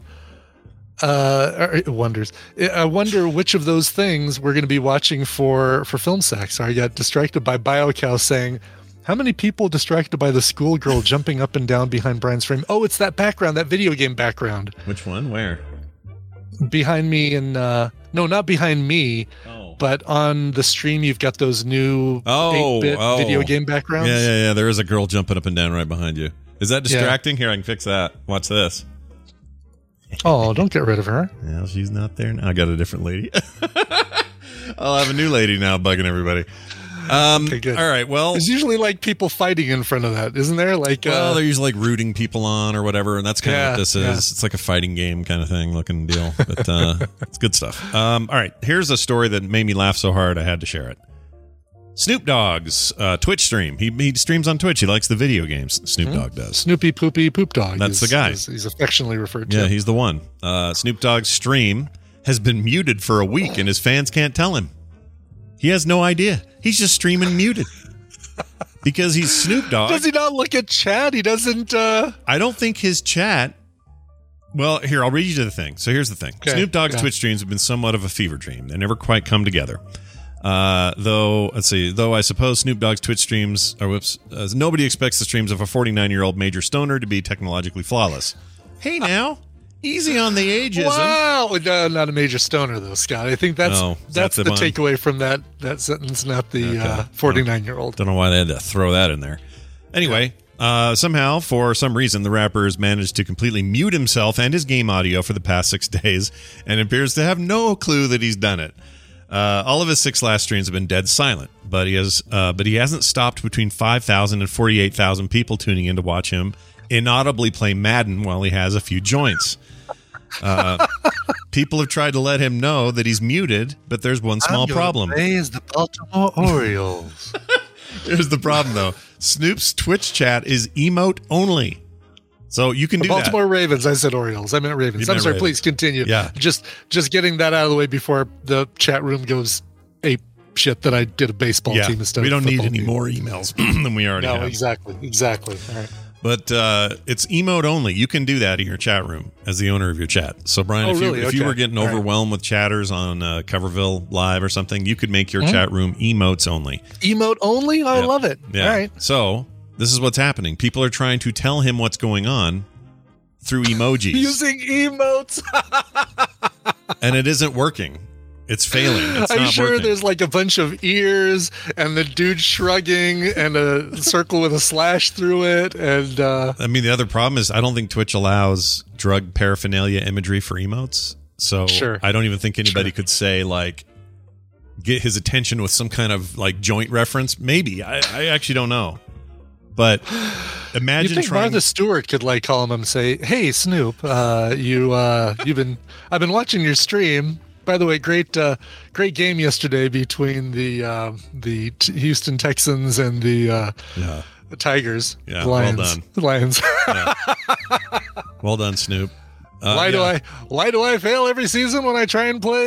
It wonders. I wonder which of those things we're going to be watching for Film Sack. So I got distracted by BioCow saying, how many people distracted by the schoolgirl jumping up and down behind Brian's frame? Oh, it's that background, that video game background. Which one? Where? Behind me and no, not behind me. Oh. But on the stream, you've got those new 8-bit video game backgrounds. Yeah. There is a girl jumping up and down right behind you. Is that distracting? Here, I can fix that. Watch this. Oh, don't get rid of her. Yeah, she's not there now. I got a different lady. I'll have a new lady now bugging everybody. Okay, good. All right, well... There's usually like people fighting in front of that, isn't there? Like, well, they're usually like rooting people on or whatever, and that's kind of what this is. Yeah. It's like a fighting game kind of thing looking deal, but it's good stuff. All right, here's a story that made me laugh so hard I had to share it. Snoop Dogg's Twitch stream. He streams on Twitch. He likes the video games. Snoop Dogg does. Snoopy Poopy Poop Dog. That's the guy. He's affectionately referred to. Yeah, he's the one. Snoop Dogg's stream has been muted for a week, and his fans can't tell him. He has no idea. He's just streaming muted because he's Snoop Dogg. Does he not look at chat? He doesn't. I don't think his chat. Well, here, I'll read you the thing. So here's the thing. Okay. Snoop Dogg's Twitch streams have been somewhat of a fever dream. They never quite come together. Though I suppose Snoop Dogg's Twitch streams nobody expects the streams of a 49-year-old major stoner to be technologically flawless. Hey now, easy on the ageism. Wow, no, not a major stoner though, Scott. I think that's the takeaway from that sentence, not the 49-year-old. Don't know why they had to throw that in there. Anyway, somehow, for some reason, the rapper has managed to completely mute himself and his game audio for the past 6 days and appears to have no clue that he's done it. All of his 6 last streams have been dead silent, but he hasn't stopped between 5,000 and 48,000 people tuning in to watch him inaudibly play Madden while he has a few joints. People have tried to let him know that he's muted, but there's one small problem. Is the Baltimore Orioles. Here's the problem, though. Snoop's Twitch chat is emote only. So you can do Baltimore Ravens. I said Orioles. I meant Ravens. I'm sorry. Ravens. Please continue. Yeah. Just getting that out of the way before the chat room goes ape shit that I did a baseball team instead. We don't need any more emails than we already have. No, exactly. All right. But it's emote only. You can do that in your chat room as the owner of your chat. So Brian, if you were getting overwhelmed with chatters on Coverville Live or something, you could make your chat room emotes only. Emote only? I love it. Yeah. All right. So this is what's happening. People are trying to tell him what's going on through emojis. Using emotes. And it isn't working. It's failing. It's I'm not sure working. There's like a bunch of ears and the dude shrugging and a circle with a slash through it. And I mean, the other problem is I don't think Twitch allows drug paraphernalia imagery for emotes. So I don't even think anybody could say like get his attention with some kind of like joint reference. Maybe. I actually don't know. But imagine you think Martha Stewart could like call him and say, "Hey Snoop, I've been watching your stream. By the way, great game yesterday between the Houston Texans and the Tigers. Yeah, Lions. Well done. The Lions. Yeah. Well done, Snoop. Why do I fail every season when I try and play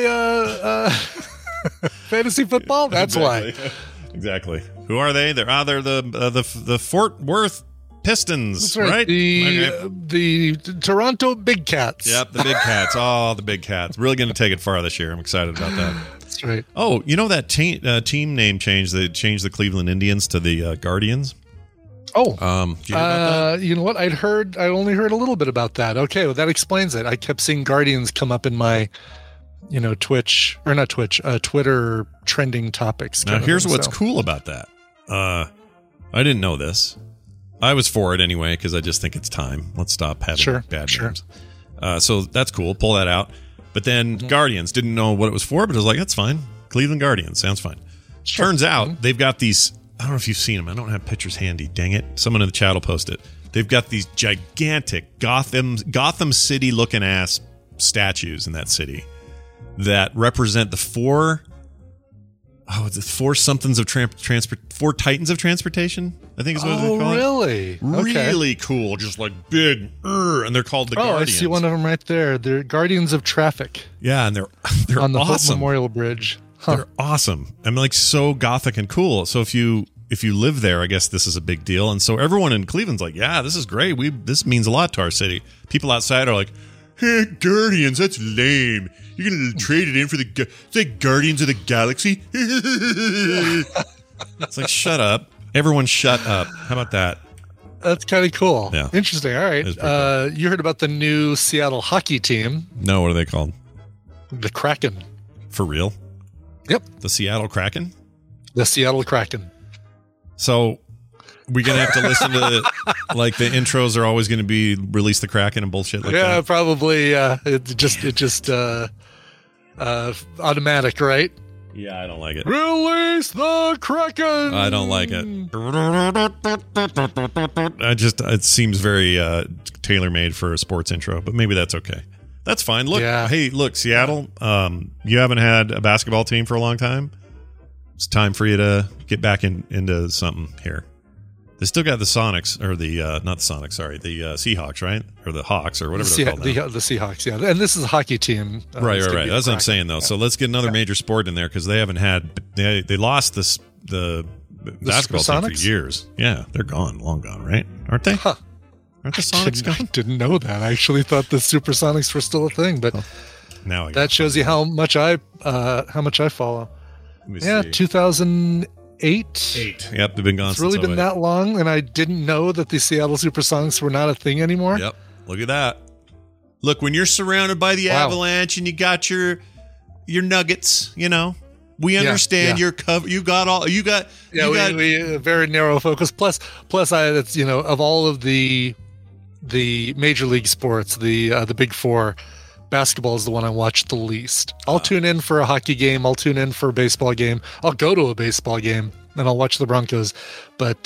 fantasy football? That's why. Exactly. Who are they? They're the Fort Worth Pistons, that's right? The Toronto Big Cats. Yep, the Big Cats. Oh, the Big Cats. Really going to take it far this year. I'm excited about that. That's right. Oh, you know that team name change? They changed the Cleveland Indians to the Guardians. Oh, did you hear about that? You know what? I only heard a little bit about that. Okay, well, that explains it. I kept seeing Guardians come up in my, Twitter trending topics. Now, here's what's cool about that. I didn't know this. I was for it anyway because I just think it's time. Let's stop having bad names. So that's cool. Pull that out. But then Guardians, didn't know what it was for, but I was like, that's fine. Cleveland Guardians sounds fine. Sure. Turns out they've got these. I don't know if you've seen them. I don't have pictures handy. Dang it! Someone in the chat will post it. They've got these gigantic Gotham City looking ass statues in that city that represent the four somethings of four titans of transportation, I think is what they call it. Really? Really cool. Just like big, and they're called the Guardians. I see one of them right there. They're Guardians of Traffic. Yeah, and they're on the awesome. Hope Memorial Bridge. Huh. They're awesome. I'm like so gothic and cool. So if you live there, I guess this is a big deal. And so everyone in Cleveland's like, yeah, this is great. This means a lot to our city. People outside are like, hey, Guardians, that's lame. You're going to trade it in for it's like Guardians of the Galaxy? It's like, shut up. Everyone shut up. How about that? That's kind of cool. Yeah. Interesting. All right. Cool. You heard about the new Seattle hockey team. No, what are they called? The Kraken. For real? Yep. The Seattle Kraken? The Seattle Kraken. So we're going to have to listen to like the intros are always going to be release the Kraken and bullshit like that. Yeah, probably. It just automatic, right? Yeah, I don't like it. Release the Kraken. I don't like it. It seems very tailor-made for a sports intro, but maybe that's okay. That's fine. Look, Hey, look, Seattle, you haven't had a basketball team for a long time. It's time for you to get back into something here. They still got the Sonics, or the not the Sonics, sorry, the Seahawks, right? Or the Hawks, or whatever they're called now. The Seahawks, yeah. And this is a hockey team. Right. That's what I'm saying, though. Yeah. So let's get another major sport in there because they haven't had. They lost the basketball team for years. Yeah, they're gone, long gone, right? Aren't they? Huh. Aren't the Sonics gone? I didn't know that. I actually thought the Supersonics were still a thing, but now that shows you how much I follow. Yeah, 2008. Yep, they've been gone. It's really been that long, and I didn't know that the Seattle Supersonics were not a thing anymore. Yep, look at that. Look, when you're surrounded by the Avalanche and you got your Nuggets, we understand your cover. You got. We very narrow focus. Plus, it's of all of the major league sports, the Big Four. Basketball is the one I watch the least. I'll tune in for a hockey game. I'll tune in for a baseball game. I'll go to a baseball game and I'll watch the Broncos. But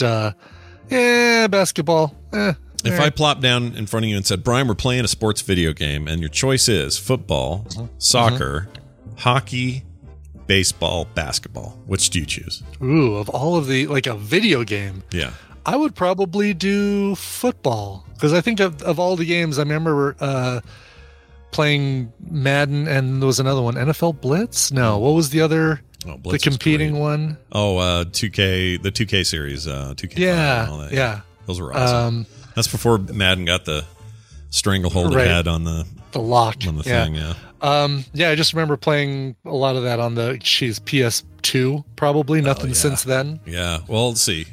basketball. If I plopped down in front of you and said, Brian, we're playing a sports video game, and your choice is football, soccer, hockey, baseball, basketball, which do you choose? Ooh, of all of the, like a video game. Yeah. I would probably do football because I think of all the games, I remember playing Madden, and there was another one, NFL Blitz. No, what was the other? The competing one. Oh, 2K, the 2K series, 2K. Yeah, and all that. yeah. Those were awesome. That's before Madden got the stranglehold it had on the lock on the thing. Yeah. I just remember playing a lot of that on the PS2. Probably nothing since then. Yeah. Well, let's see.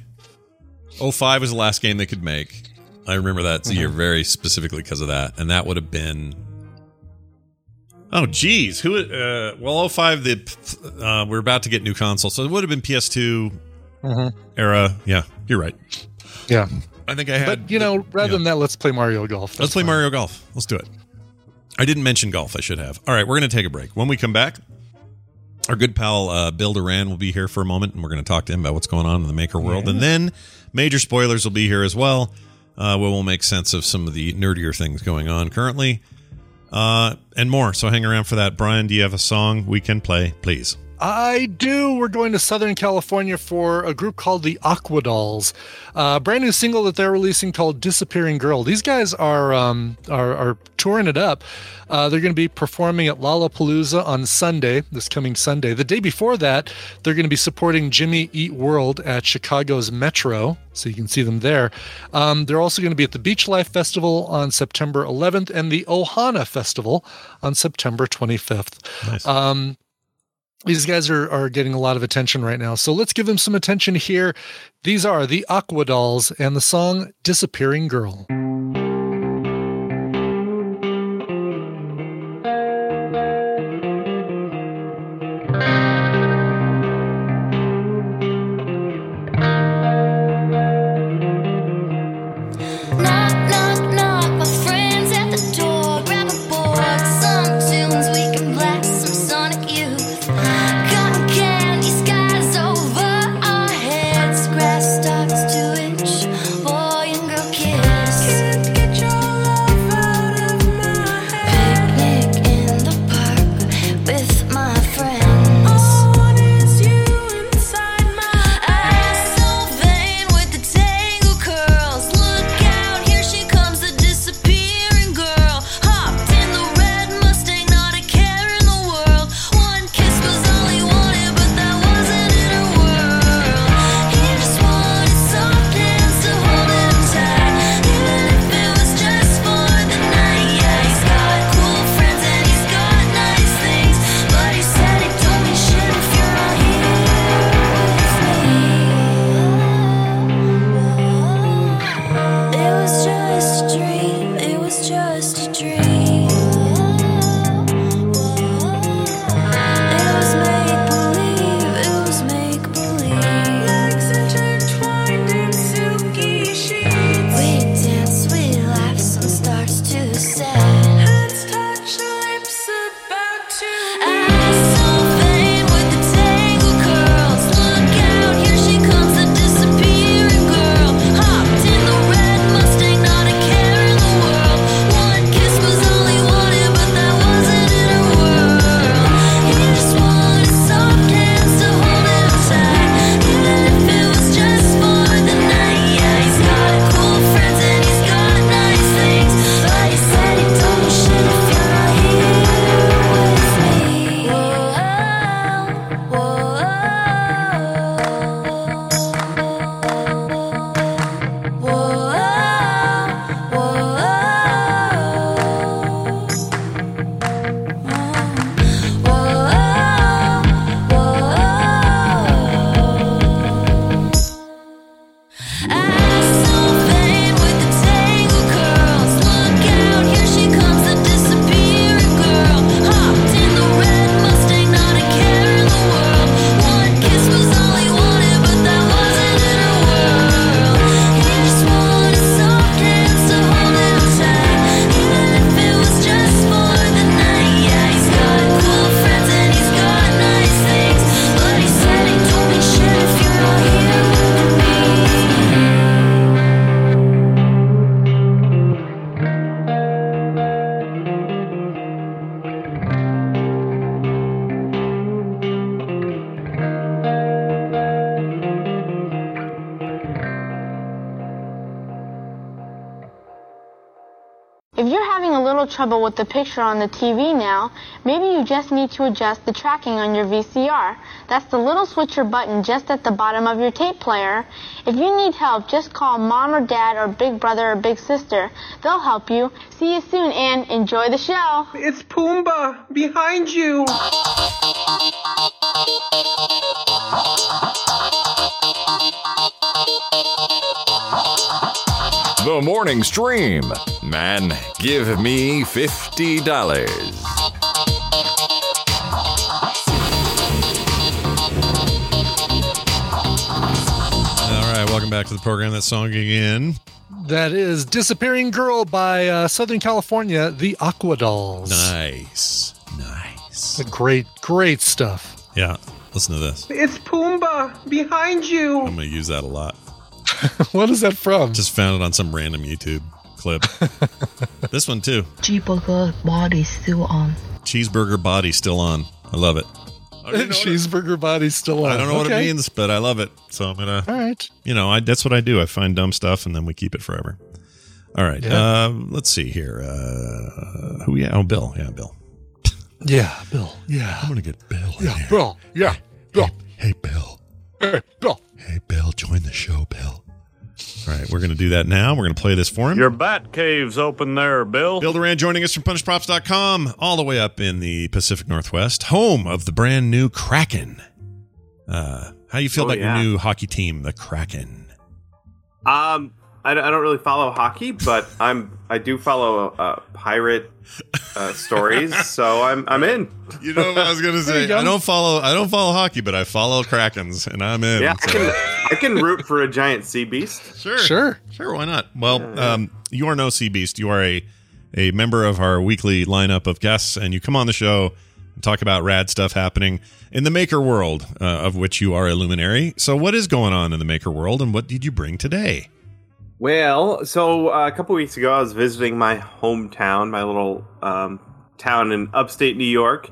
05 was the last game they could make. I remember that year very specifically because of that, and that would have been. Oh, geez. 05, we're about to get new consoles, so it would have been PS2 era. Yeah, you're right. Yeah. I think I had. But, rather than that, let's play Mario Golf. Let's play Mario Golf. Let's do it. I didn't mention golf. I should have. All right, we're going to take a break. When we come back, our good pal Bill Duran will be here for a moment, and we're going to talk to him about what's going on in the maker world. And then Major Spoilers will be here as well, where we'll make sense of some of the nerdier things going on currently. And more. So hang around for that. Brian, do you have a song we can play, please? I do. We're going to Southern California for a group called the Aquadolls. Brand new single that they're releasing called Disappearing Girl. These guys are touring it up. They're going to be performing at Lollapalooza on Sunday, this coming Sunday. The day before that, they're going to be supporting Jimmy Eat World at Chicago's Metro, so you can see them there. They're also going to be at the Beach Life Festival on September 11th and the Ohana Festival on September 25th. Nice. These guys are getting a lot of attention right now. So let's give them some attention here. These are the Aqua Dolls and the song Disappearing Girl. Trouble with the picture on the TV now, maybe you just need to adjust the tracking on your VCR. That's the little switcher button just at the bottom of your tape player. If you need help, just call Mom or Dad or Big Brother or Big Sister. They'll help you. See you soon and enjoy the show. It's Pumbaa behind you. The Morning Stream. Man, give me $50. All right, welcome back to the program. That song again. That is Disappearing Girl by Southern California, the Aqua Dolls. Nice. Great stuff. Yeah, listen to this. It's Pumbaa behind you. I'm going to use that a lot. What is that from? Just found it on some random YouTube clip. This one too. Cheeseburger body still on. Cheeseburger body still on. I love it. Cheeseburger body still on. I don't know what it means, but I love it. So I'm gonna. All right. You know, that's what I do. I find dumb stuff and then we keep it forever. All right. Yeah. Let's see here. Who? Yeah. Oh, Bill. Yeah, Bill. Yeah, Bill. Yeah. I'm gonna get Bill. Yeah, here. Bill. Yeah, Bill. Hey, Bill. Hey, Bill. Hey, Bill. Join the show, Bill. All right, we're going to do that now. We're going to play this for him. Your bat cave's open there, Bill. Bill Duran joining us from punishprops.com, all the way up in the Pacific Northwest, home of the brand new Kraken. How do you feel about your new hockey team, the Kraken? I don't really follow hockey, but I do follow pirate stories, so I'm in. You know what I was gonna say? I don't follow hockey, but I follow Krakens, and I'm in. Yeah, so. I can root for a giant sea beast. Sure. Why not? Well, you are no sea beast. You are a member of our weekly lineup of guests, and you come on the show and talk about rad stuff happening in the maker world, of which you are a luminary. So, what is going on in the maker world, and what did you bring today? Well, so a couple weeks ago, I was visiting my hometown, my little town in upstate New York,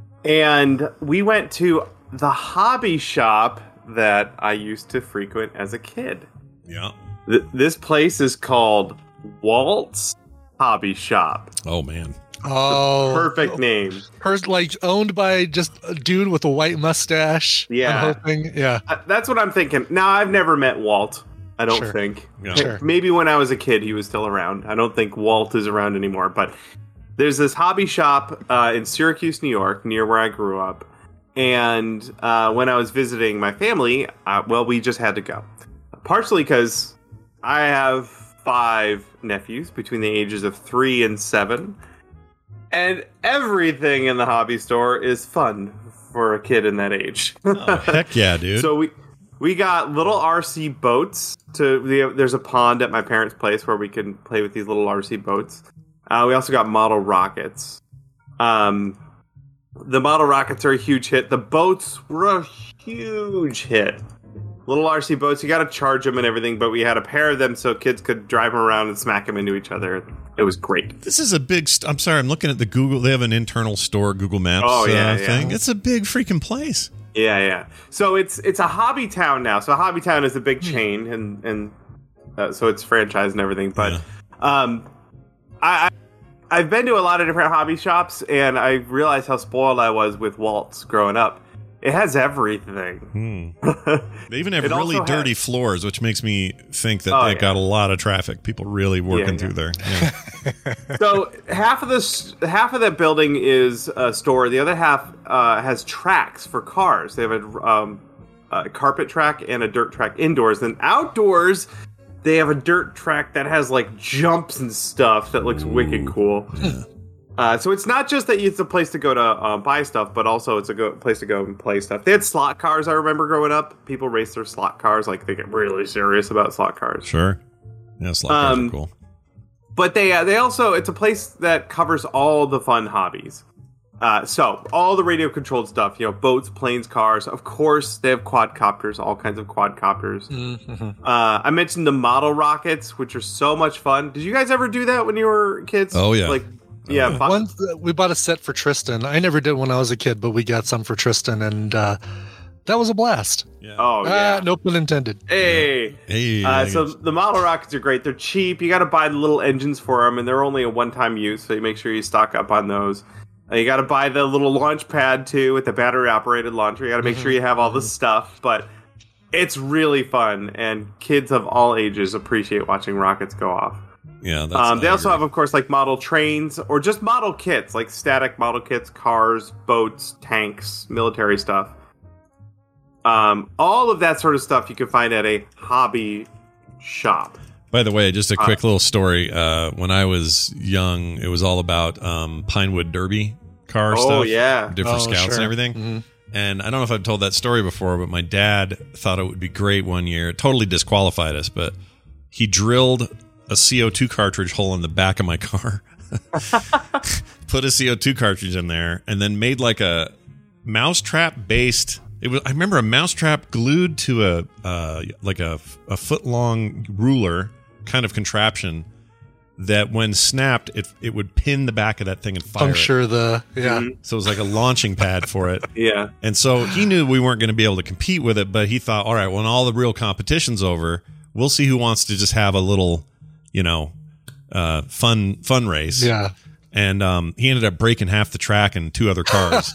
and we went to the hobby shop that I used to frequent as a kid. Yeah. This place is called Walt's Hobby Shop. Oh, man. Oh, perfect name. Like owned by just a dude with a white mustache. Yeah. I'm hoping. Yeah. That's what I'm thinking. Now, I've never met Walt. I don't think. Yeah. Sure. Maybe when I was a kid, he was still around. I don't think Walt is around anymore. But there's this hobby shop in Syracuse, New York, near where I grew up. And when I was visiting my family, we just had to go. Partially because I have 5 nephews between the ages of 3 and 7. And everything in the hobby store is fun for a kid in that age. Oh, heck yeah, dude. So we got little RC boats. There's a pond at my parents' place where we can play with these little RC boats. We also got model rockets. The model rockets are a huge hit. The boats were a huge hit. Little RC boats, you got to charge them and everything, but we had a pair of them so kids could drive them around and smack them into each other. It was great. This is a big... I'm sorry, I'm looking at the Google... They have an internal store, Google Maps thing. It's a big freaking place. Yeah. So it's a hobby town now. So a hobby town is a big chain, and so it's franchise and everything. But I've been to a lot of different hobby shops, and I realized how spoiled I was with Walt's growing up. It has everything. They even have really dirty floors, which makes me think that they've got a lot of traffic. People really working through there. Yeah. So half of that building is a store. The other half has tracks for cars. They have a carpet track and a dirt track indoors. Then outdoors, they have a dirt track that has like jumps and stuff that looks wicked cool. Yeah. So it's not just that it's a place to go to buy stuff, but also it's a place to go and play stuff. They had slot cars, I remember growing up. People race their slot cars. Like, they get really serious about slot cars. Sure. Yeah, slot cars are cool. But they also, it's a place that covers all the fun hobbies. So all the radio-controlled stuff, boats, planes, cars. Of course, they have quadcopters, all kinds of quadcopters. Mm-hmm. I mentioned the model rockets, which are so much fun. Did you guys ever do that when you were kids? Oh, yeah. Yeah, once we bought a set for Tristan. I never did when I was a kid, but we got some for Tristan, and that was a blast. Yeah. Oh, yeah. No pun intended. Hey. So the model rockets are great. They're cheap. You got to buy the little engines for them, and they're only a one-time use, so you make sure you stock up on those. You got to buy the little launch pad, too, with the battery-operated launcher. You got to make sure you have all the stuff, but it's really fun, and kids of all ages appreciate watching rockets go off. Yeah, they also have, of course, like model trains or just model kits, like static model kits, cars, boats, tanks, military stuff. All of that sort of stuff you can find at a hobby shop. By the way, just a quick little story. When I was young, it was all about Pinewood Derby car stuff. Oh, yeah. Different scouts and everything. Mm-hmm. And I don't know if I've told that story before, but my dad thought it would be great one year. It totally disqualified us, but he drilled a CO2 cartridge hole in the back of my car, put a CO2 cartridge in there, and then made like a mousetrap based. I remember a mousetrap glued to a foot long ruler kind of contraption that when snapped, it would pin the back of that thing and fire puncture it. Mm-hmm. So it was like a launching pad for it. Yeah. And so he knew we weren't going to be able to compete with it, but he thought, all right, when all the real competition's over, we'll see who wants to just have a little, fun race. Yeah. And he ended up breaking half the track and 2 other cars.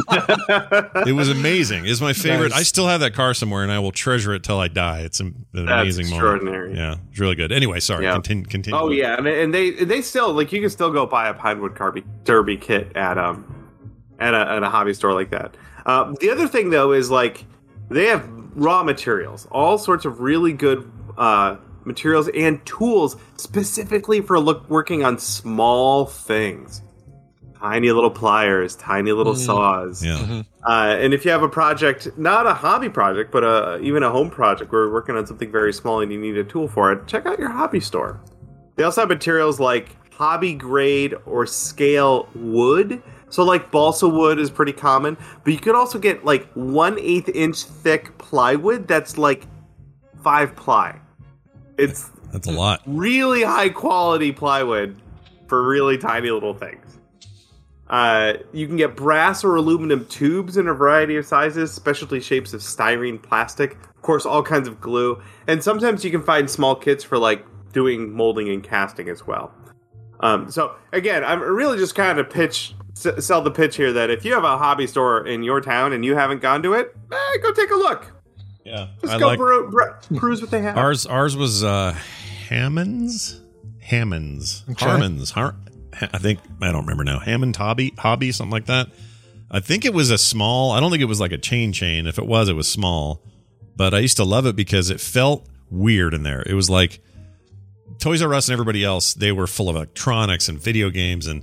It was amazing. It's my favorite. Nice. I still have that car somewhere, and I will treasure it till I die. It's an amazing extraordinary. moment. Yeah, it's really good. Anyway, sorry. Yeah. Continue. Oh yeah, and they still like you can still go buy a Pinewood Derby kit at a hobby store like that. The other thing though is like they have raw materials, all sorts of really good materials and tools specifically for working on small things. Tiny little pliers, tiny little saws. Yeah. Mm-hmm. And if you have a project, not a hobby project, but even a home project where you're working on something very small and you need a tool for it, check out your hobby store. They also have materials like hobby grade or scale wood. So like balsa wood is pretty common, but you could also get like 1/8 inch thick plywood that's like 5 ply. That's a lot. Really high quality plywood for really tiny little things. You can get brass or aluminum tubes in a variety of sizes, specialty shapes of styrene, plastic, of course, all kinds of glue. And sometimes you can find small kits for like doing molding and casting as well. So again, I'm really just kind of sell the pitch here that if you have a hobby store in your town and you haven't gone to it, go take a look. Yeah, just go peruse what they have. Ours was Hammond's. Okay. Harmon's. I think, I don't remember now. Hammond Hobby, something like that. I think it was a small. I don't think it was like a chain. If it was small. But I used to love it because it felt weird in there. It was like Toys R Us and everybody else. They were full of electronics and video games and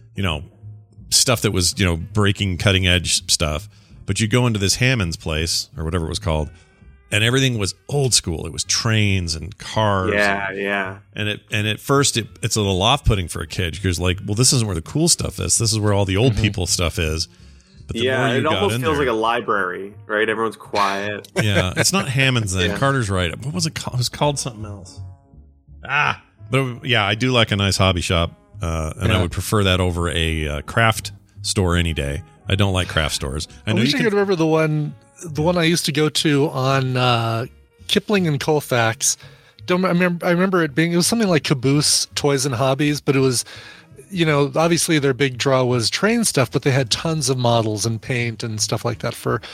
stuff that was breaking cutting edge stuff. But you go into this Hammond's place or whatever it was called, and everything was old school. It was trains and cars. Yeah. And at first it's a little off-putting for a kid because like, well, this isn't where the cool stuff is. This is where all the old people stuff is. But the more you it almost feels like a library, right? Everyone's quiet. Yeah, it's not Hammond's then. Yeah. Carter's right. What was it called? It was called something else. But I do like a nice hobby shop, and I would prefer that over a craft store any day. I don't like craft stores. I wish I could remember the one I used to go to on Kipling and Colfax. I remember it was something like Caboose Toys and Hobbies, but it was, obviously their big draw was train stuff, but they had tons of models and paint and stuff like that for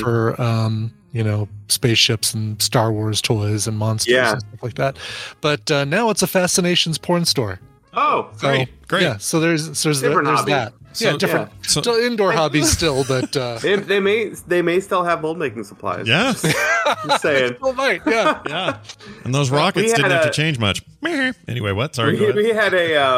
spaceships and Star Wars toys and monsters and stuff like that. But now it's a Fascinations porn store. Oh, great. Yeah, so there's that. So, different. So indoor hobbies still, but they may still have mold making supplies. Yeah, just saying. Still might. Yeah. And those rockets didn't have to change much. Anyway, what? Sorry. We had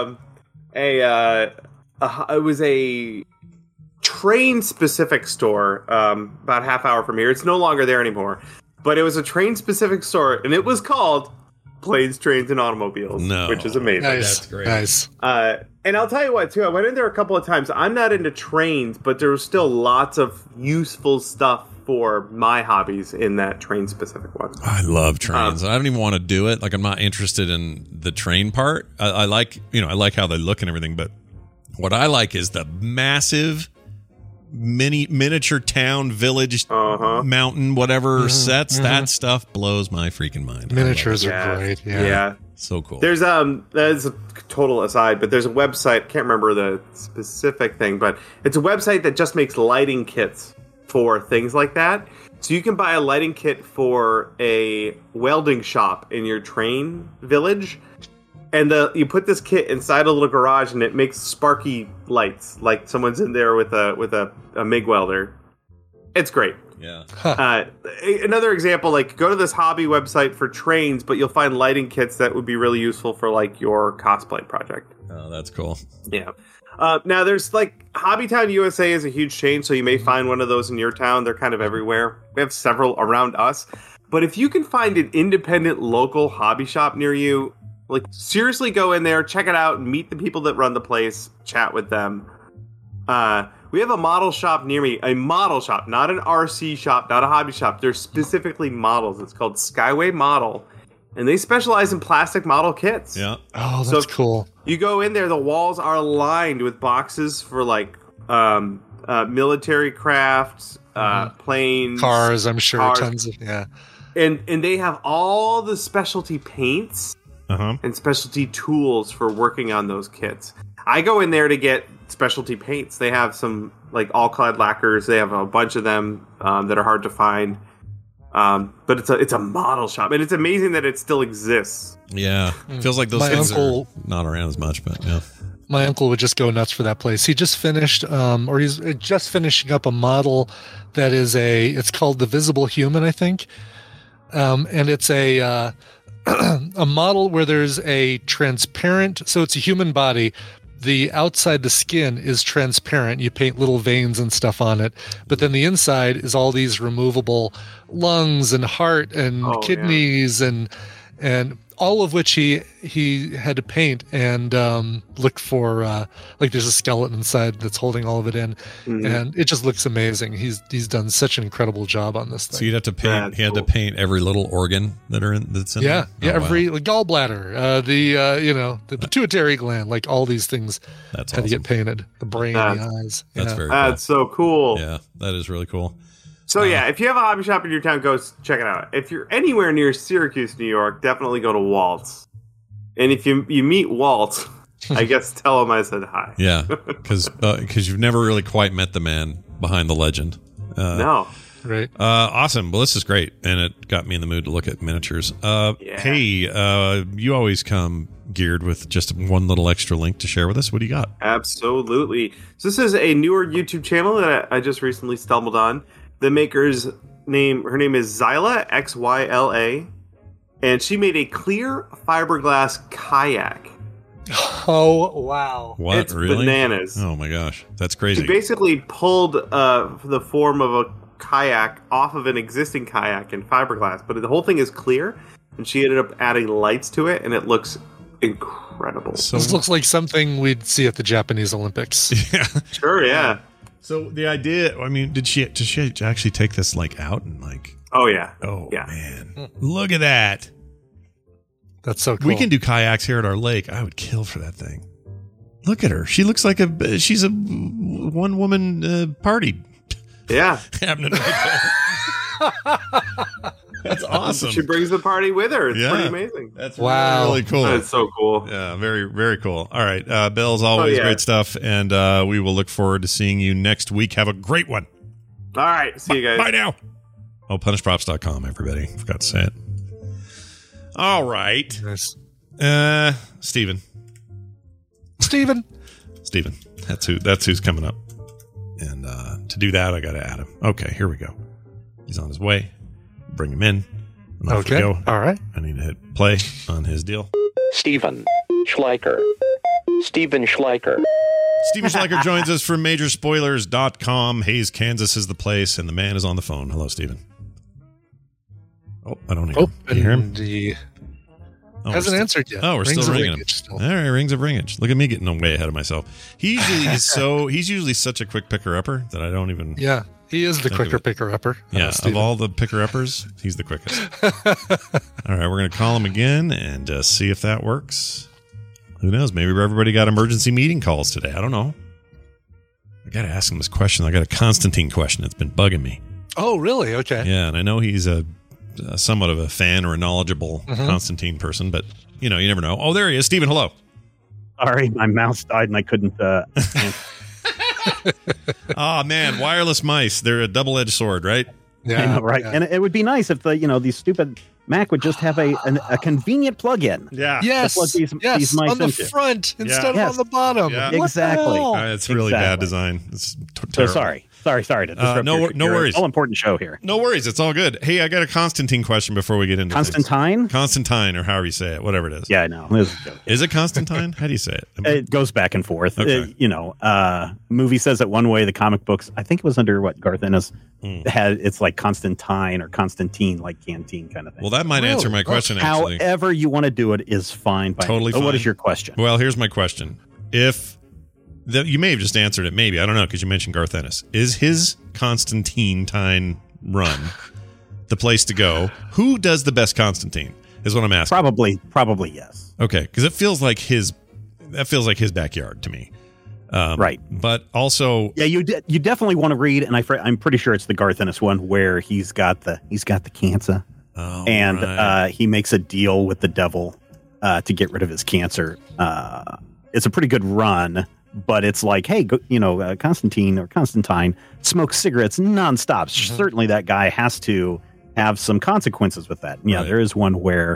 it was a train specific store about half hour from here. It's no longer there anymore, but it was a train specific store, and it was called Planes, Trains, and Automobiles, which is amazing. Nice. That's great. Nice. And I'll tell you what, too, I went in there a couple of times. I'm not into trains, but there was still lots of useful stuff for my hobbies in that train-specific one. I love trains. I don't even want to do it. Like, I'm not interested in the train part. I like how they look and everything, but what I like is the massive miniature town, village, mountain, whatever sets. That stuff blows my freaking mind. Miniatures are great. Yeah. So cool. There's that is a total aside, but there's a website, can't remember the specific thing, but it's a website that just makes lighting kits for things like that. So you can buy a lighting kit for a welding shop in your train village, and you put this kit inside a little garage, and it makes sparky lights, like someone's in there with a MIG welder. It's great. Yeah. Another example, like go to this hobby website for trains, but you'll find lighting kits that would be really useful for like your cosplay project. Oh, that's cool. Yeah. Now there's like Hobbytown USA is a huge chain, so you may find one of those in your town. They're kind of everywhere. We have several around us. But if you can find an independent local hobby shop near you, like seriously go in there, check it out, and meet the people that run the place, chat with them. We have a model shop near me, a model shop, not an RC shop, not a hobby shop. They're specifically models. It's called Skyway Model, and they specialize in plastic model kits. Yeah. Oh, that's cool. You go in there, the walls are lined with boxes for like military crafts, planes, cars. I'm sure cars. Tons of and they have all the specialty paints and specialty tools for working on those kits. I go in there to get specialty paints. They have some like all-clad lacquers. They have a bunch of them that are hard to find. But it's a model shop, and it's amazing that it still exists. Yeah, feels like those things are not around as much, but yeah. My uncle would just go nuts for that place. He just finished, or he's just finishing up a model that is it's called the Visible Human, I think, and it's a model where there's a transparent, so it's a human body. The outside, the skin is transparent. You paint little veins and stuff on it. But then the inside is all these removable lungs and heart and kidneys and all of which he had to paint and looked for like there's a skeleton inside that's holding all of it in. And it just looks amazing. He's done such an incredible job on this thing. So you'd have to paint. He had to paint every little organ that's in there? Every like gallbladder, the pituitary gland, like all these things had to get painted. The brain, the eyes. That's very cool. That's so cool. Yeah, that is really cool. So if you have a hobby shop in your town, go check it out. If you're anywhere near Syracuse, New York, definitely go to Walt's. And if you meet Walt, I guess tell him I said hi. Yeah, because you've never really quite met the man behind the legend. No. Right. Awesome. Well, this is great, and it got me in the mood to look at miniatures. Hey, you always come geared with just one little extra link to share with us. What do you got? Absolutely. So this is a newer YouTube channel that I just recently stumbled on. The maker's name, her name is Xyla, Xyla, and she made a clear fiberglass kayak. Oh, wow. What? It's really? Bananas. Oh, my gosh. That's crazy. She basically pulled the form of a kayak off of an existing kayak in fiberglass, but the whole thing is clear, and she ended up adding lights to it, and it looks incredible. So this looks like something we'd see at the Japanese Olympics. Yeah. Sure, yeah. So the idea, I mean, did she actually take this like out and like? Oh yeah. Oh yeah. Man, look at that. That's so cool. We can do kayaks here at our lake. I would kill for that thing. Look at her. She looks like she's a one woman party. Yeah. Happening right there. That's awesome. She brings the party with her. It's Yeah. pretty amazing. That's really cool. That's so cool. Yeah, very, very cool. All right. Bill, as always, great stuff. And we will look forward to seeing you next week. Have a great one. All right. See you guys. Bye now. Oh, punishprops.com, everybody. Forgot to say it. All right. Nice. Steven. That's who's coming up. And to do that, I got to add him. Okay, here we go. He's on his way. Bring him in. Okay. Go. All right. I need to hit play on his deal. Steven Schleicher. Steven Schleicher joins us from Majorspoilers.com. Hayes, Kansas is the place, and the man is on the phone. Hello, Steven. Oh, I don't hear him. You hear him? He hasn't answered yet. Oh, we're still ringing him. All right, rings of ringage. Look at me getting way ahead of myself. He usually he's usually such a quick picker-upper that I don't even... Yeah. He is the quicker picker-upper. Yeah, of all the picker-uppers, he's the quickest. All right, we're going to call him again and see if that works. Who knows? Maybe everybody got emergency meeting calls today. I don't know. I got to ask him this question. I got a Constantine question. It's been bugging me. Oh, really? Okay. Yeah, and I know he's a somewhat of a fan or a knowledgeable Constantine person, but, you never know. Oh, there he is. Steven, hello. Sorry, my mouse died and I couldn't... Oh man, wireless mice. They're a double-edged sword, right? Yeah, I know, right. Yeah. And it would be nice if these stupid Mac would just have a convenient plug-in. Yeah. Yes. To plug these mice on the into. front instead of on the bottom. Yeah. Exactly. It's really bad design. It's so sorry to disrupt no worries. All important show here. No worries. It's all good. Hey, I got a Constantine question before we get into Constantine? Constantine, or however you say it, whatever it is. Yeah, I know. Is it Constantine? How do you say it? It goes back and forth. Okay. Movie says it one way. The comic books, I think it was under Garth Ennis had. It's like Constantine or Constantine, like canteen kind of thing. Well, that might answer my question. Actually, however you want to do it is fine. Totally fine. What is your question? Well, here's my question. You may have just answered it, maybe. I don't know, because you mentioned Garth Ennis. Is his Constantine run the place to go? Who does the best Constantine, is what I'm asking. Probably yes. Okay, because it feels like his backyard to me. Right. But also... Yeah, you definitely want to read, and I'm pretty sure it's the Garth Ennis one, where he's got the cancer. Oh, and he makes a deal with the devil to get rid of his cancer. it's a pretty good run, but it's like, hey, Constantine or Constantine smokes cigarettes nonstop. Certainly that guy has to have some consequences with that. Yeah, there is one where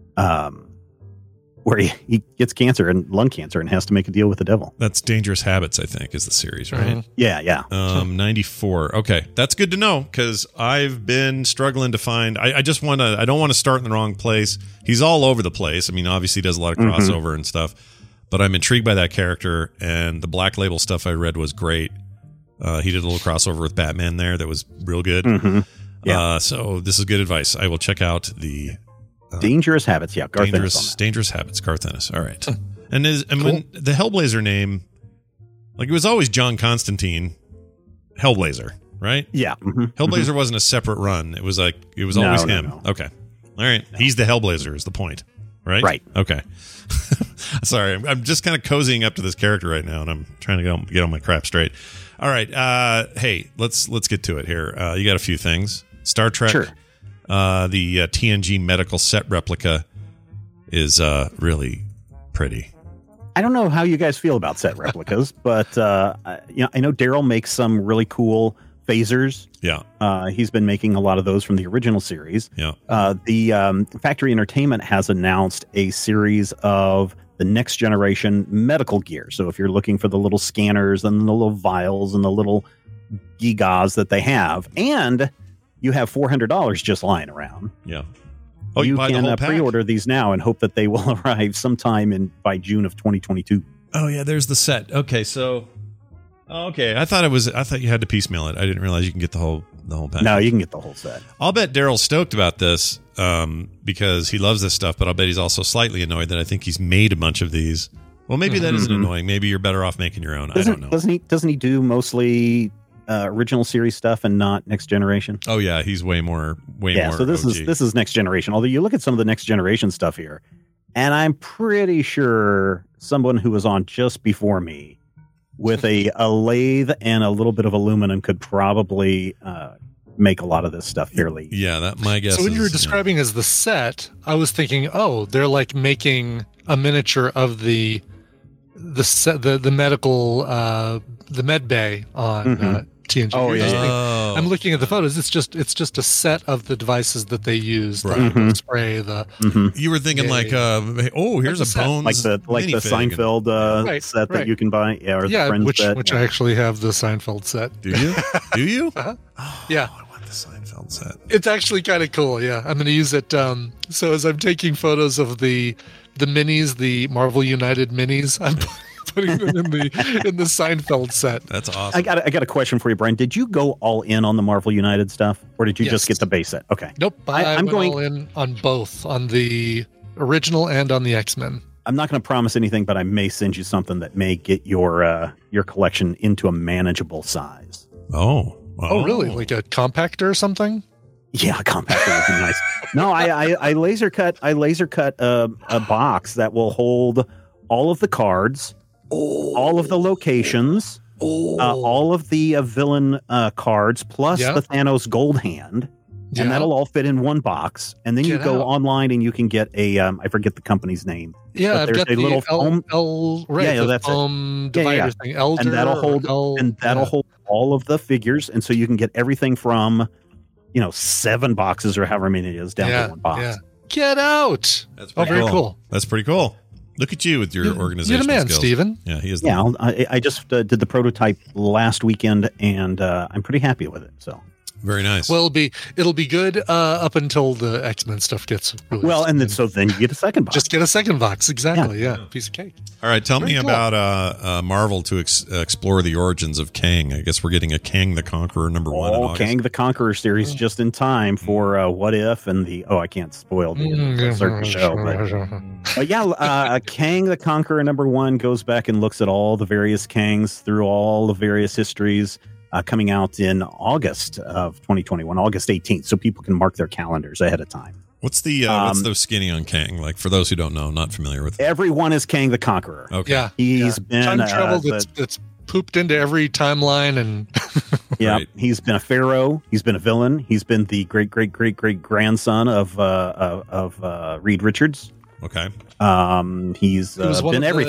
he gets cancer and lung cancer and has to make a deal with the devil. That's Dangerous Habits, I think, is the series, right? Mm-hmm. Yeah. 94. Okay, that's good to know because I've been struggling to find. I don't want to start in the wrong place. He's all over the place. I mean, obviously, he does a lot of crossover and stuff, but I'm intrigued by that character, and the Black Label stuff I read was great. He did a little crossover with Batman there that was real good. Mm-hmm. Yeah. So this is good advice. I will check out the. Dangerous Habits, yeah. Garth Dangerous Habits, Garth Ennis. All right. And when the Hellblazer name, like it was always John Constantine Hellblazer, right? Yeah. Mm-hmm. Hellblazer wasn't a separate run. It was always him. No. Okay. All right. No. He's the Hellblazer is the point, right? Right. Okay. Sorry. I'm just kind of cozying up to this character right now, and I'm trying to get all my crap straight. All right. Hey, let's get to it here. You got a few things. Star Trek. Sure. The TNG medical set replica is really pretty. I don't know how you guys feel about set replicas, but I know Daryl makes some really cool phasers. Yeah, he's been making a lot of those from the original series. Yeah, the Factory Entertainment has announced a series of the next generation medical gear. So if you're looking for the little scanners and the little vials and the little gigas that they have, and you have $400 just lying around. Yeah. You can pre-order these now and hope that they will arrive sometime by June of 2022. Oh yeah, there's the set. Okay, so I thought you had to piecemeal it. I didn't realize you can get the whole package. No, you can get the whole set. I'll bet Daryl's stoked about this because he loves this stuff, but I'll bet he's also slightly annoyed that I think he's made a bunch of these. Well, maybe that isn't annoying. Maybe you're better off making your own. I don't know. Doesn't he do mostly original series stuff and not next generation? Oh yeah, he's way more. So this is next generation. Although you look at some of the next generation stuff here, and I'm pretty sure someone who was on just before me with a lathe and a little bit of aluminum could probably make a lot of this stuff fairly. Yeah, that my guess. So when you were describing as the set, I was thinking, they're like making a miniature of the set, the medical the med bay on TNG. Oh yeah. I'm looking at the photos. It's just a set of the devices that they use. The spray. You were thinking here's a Bones like the Seinfeld set that you can buy. Yeah, or the Friends set. Which I actually have the Seinfeld set. Do you? Do you? Uh-huh. Oh, yeah. I want the Seinfeld set. It's actually kind of cool. Yeah, I'm going to use it. So as I'm taking photos of the minis, the Marvel United minis, I'm putting them in the Seinfeld set. That's awesome. I got a question for you, Brian. Did you go all in on the Marvel United stuff, or did you just get the base set? Okay. Nope. I'm going all in on both, on the original and on the X-Men. I'm not going to promise anything, but I may send you something that may get your collection into a manageable size. Oh, really? Like a compactor or something? Yeah, a compactor would be nice. No, I laser cut a box that will hold all of the cards. All of the locations, all of the villain cards, plus the Thanos gold hand, and that'll all fit in one box. And then you go online and you can get a I forget the company's name. Yeah, I've got the little foam divider thing. Elder, and that'll hold all of the figures, and so you can get everything from 7 boxes or however many it is down to one box. Yeah. Get out! That's very cool. That's pretty cool. Look at you with your organizational You're the man, skills. Stephen. Yeah, he is. I just did the prototype last weekend, and I'm pretty happy with it. So very nice. Well, it'll be good up until the X-Men stuff gets released. Well, and then you get a second box. Just get a second box, exactly. Yeah, piece of cake. All right, tell me about Marvel to explore the origins of Kang. I guess we're getting a Kang the Conqueror #1 in August. Kang the Conqueror series just in time for What If and I can't spoil the certain show, but yeah, Kang the Conqueror #1 goes back and looks at all the various Kangs through all the various histories. Coming out in August of 2021, August 18th, so people can mark their calendars ahead of time. What's the skinny on Kang? Like, for those who don't know, not familiar with it. Everyone is Kang the Conqueror. Okay. Yeah. He's been time travel that's pooped into every timeline, and yeah, he's been a pharaoh. He's been a villain. He's been the great grandson of Reed Richards. Okay. He's been everything.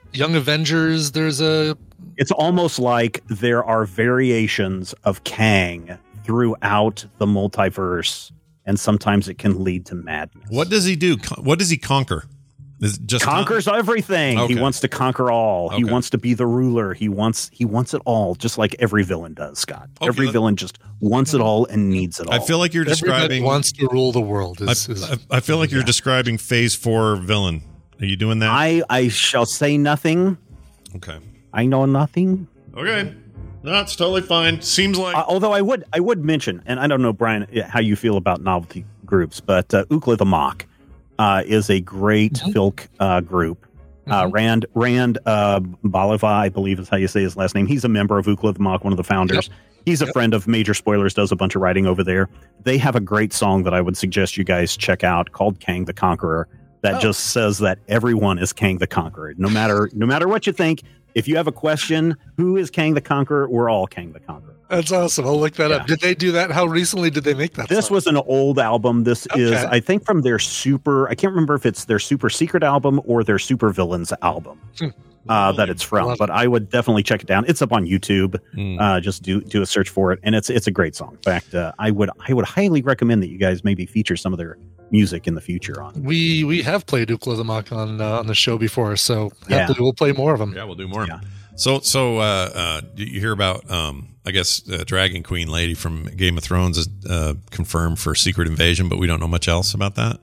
Young Avengers, it's almost like there are variations of Kang throughout the multiverse, and sometimes it can lead to madness. What does he do? What does he conquer? Is it just conquers everything. Okay. He wants to conquer all. Okay. He wants to be the ruler. He wants it all, just like every villain does, Scott. Okay. Every villain just wants it all and needs it all. I feel like you're describing. Everybody wants to rule the world. I feel like you're describing Phase 4 villain. Are you doing that? I shall say nothing. Okay. I know nothing. Okay. No, it's totally fine. Seems like. Although I would mention, and I don't know, Brian, how you feel about novelty groups, but Ookla the Mock is a great filk group. Rand Baliva, I believe is how you say his last name. He's a member of Ookla the Mock, one of the founders. Yep. He's a friend of Major Spoilers, does a bunch of writing over there. They have a great song that I would suggest you guys check out called Kang the Conqueror that just says that everyone is Kang the Conqueror. No matter what you think, if you have a question, who is Kang the Conqueror? We're all Kang the Conqueror. That's awesome. I'll look that up. Did they do that? How recently did they make that? This was an old album. This is, I think, from their I can't remember if it's their super secret album or their super villains album that it's from, but I would definitely check it down. It's up on YouTube. Just do a search for it. And it's a great song. In fact, I would highly recommend that you guys maybe feature some of their music in the future on. We have played Ookla the Mock on the show before, so happily we'll play more of them. Yeah, we'll do more. Yeah. So you hear about I guess Dragon Queen lady from Game of Thrones is confirmed for Secret Invasion, but we don't know much else about that.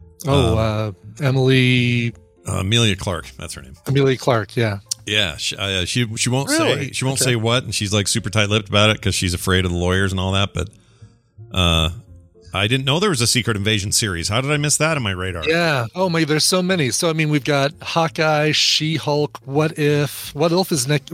Amelia Clark, that's her name. Amelia Clark, yeah. Yeah, she won't say what, and she's like super tight-lipped about it because she's afraid of the lawyers and all that. But I didn't know there was a Secret Invasion series. How did I miss that on my radar? Yeah. Oh my, there's so many. So I mean, we've got Hawkeye, She-Hulk, What If is next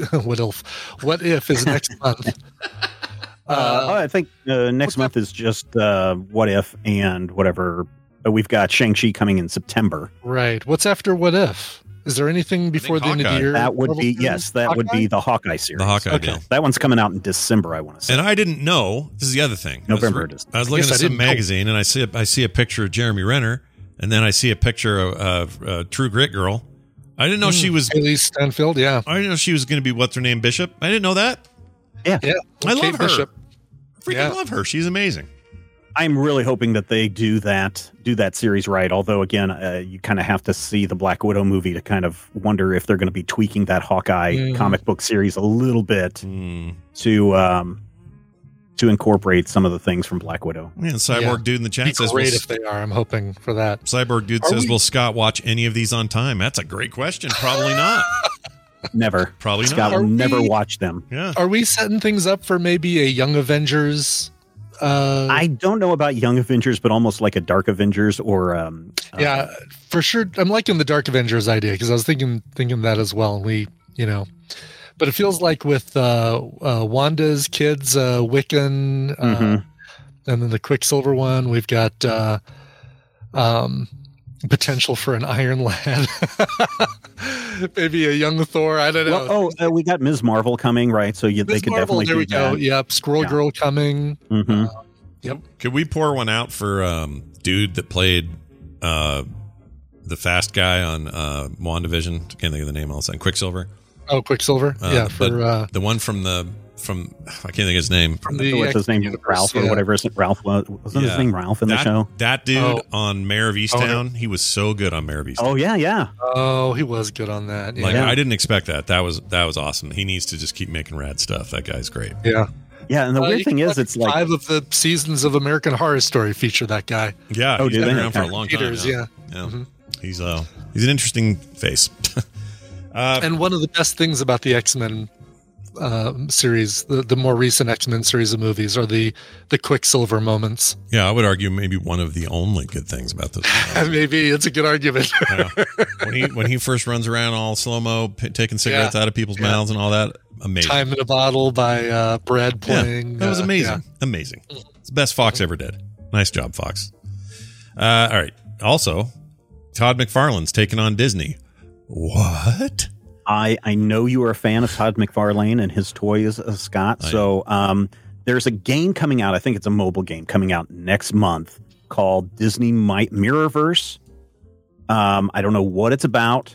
month. I think next month is just What If and whatever. We've got Shang-Chi coming in September. Right. What's after What If? Is there anything before the end of the year? That would be would be the Hawkeye series. The Hawkeye deal. That one's coming out in December, I want to say. And I didn't know. This is the other thing. November. I was looking at some magazine, and I see a picture of Jeremy Renner, and then I see a picture of True Grit girl. I didn't know she was Haley Stanfield. Yeah, I didn't know she was going to be what's her name, Bishop. I didn't know that. Yeah. I love her. Bishop. Freaking love her. She's amazing. I'm really hoping that they do that series right. Although, again, you kind of have to see the Black Widow movie to kind of wonder if they're going to be tweaking that Hawkeye comic book series a little bit to incorporate some of the things from Black Widow. Yeah, Cyborg Dude in the chat says, great if they are. I'm hoping for that. Cyborg Dude says, will Scott watch any of these on time? That's a great question. Probably not. Never. Probably Scott not. will never watch them. Yeah. Are we setting things up for maybe a Young Avengers? I don't know about Young Avengers, but almost like a Dark Avengers or yeah, for sure. I'm liking the Dark Avengers idea because I was thinking that as well. And but it feels like with Wanda's kids, Wiccan, and then the Quicksilver one, we've got potential for an Iron Lad. Maybe a young Thor. I don't know. Well, we got Ms. Marvel coming, right? So they could definitely there we do that. go. Yep, Squirrel Girl coming. Yep. Could we pour one out for dude that played the fast guy on WandaVision? I can't think of the name all of a sudden. Quicksilver. Oh, Quicksilver. Yeah, for the one from I can't think of his name. What's his name? Ralph or whatever. Ralph wasn't his name Ralph in the show? That dude on Mayor of Easttown, he was so good on Mayor of Easttown. Oh yeah. Oh, he was good on that. Yeah. I didn't expect that. That was awesome. He needs to just keep making rad stuff. That guy's great. Yeah. Yeah, and the weird thing is, it's like 5 of the seasons of American Horror Story feature that guy. Yeah, he's been around for a long time. Peters, yeah. He's an interesting face. And one of the best things about the X-Men series, the more recent X-Men series of movies, are the Quicksilver moments. Yeah, I would argue maybe one of the only good things about those movies. Maybe it's a good argument. When he first runs around all slow-mo, taking cigarettes out of people's mouths and all that, amazing. Time in a Bottle by Brad playing. Yeah, that was amazing. Amazing. It's the best Fox ever did. Nice job, Fox. All right. Also, Todd McFarlane's taking on Disney. What? I know you are a fan of Todd McFarlane and his toys, Scott. So there's a game coming out. I think it's a mobile game coming out next month called Disney Mirrorverse. I don't know what it's about,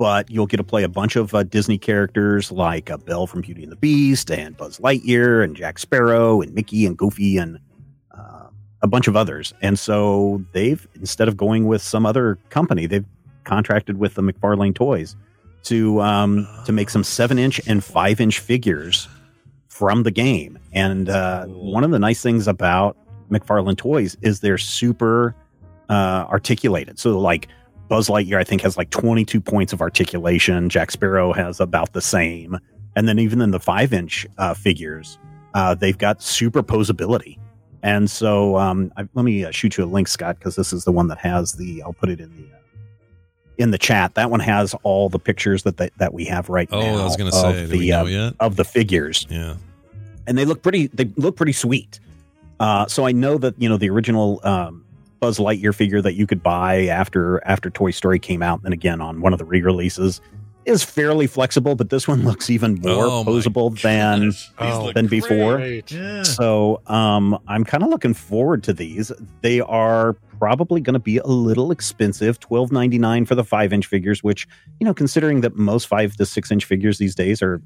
but you'll get to play a bunch of Disney characters like Belle from Beauty and the Beast and Buzz Lightyear and Jack Sparrow and Mickey and Goofy and a bunch of others. And so they've, instead of going with some other company, they've contracted with the McFarlane Toys to make some 7-inch and 5-inch figures from the game. And one of the nice things about McFarlane Toys is they're super articulated. So like Buzz Lightyear, I think, has like 22 points of articulation. Jack Sparrow has about the same. And then even in the 5-inch figures, they've got superposability. And so let me shoot you a link, Scott, because this is the one that has I'll put it in the chat. That one has all the pictures that we have right now. Oh, I was going to say, do we know yet? Of the figures. Yeah. And they look pretty sweet. So I know that, the original Buzz Lightyear figure that you could buy after Toy Story came out, and again on one of the re-releases, is fairly flexible, but this one looks even more posable than before. Yeah. So I'm kind of looking forward to these. They are probably going to be a little expensive, $12.99 for the 5-inch figures, which, considering that most 5 to 6-inch figures these days are,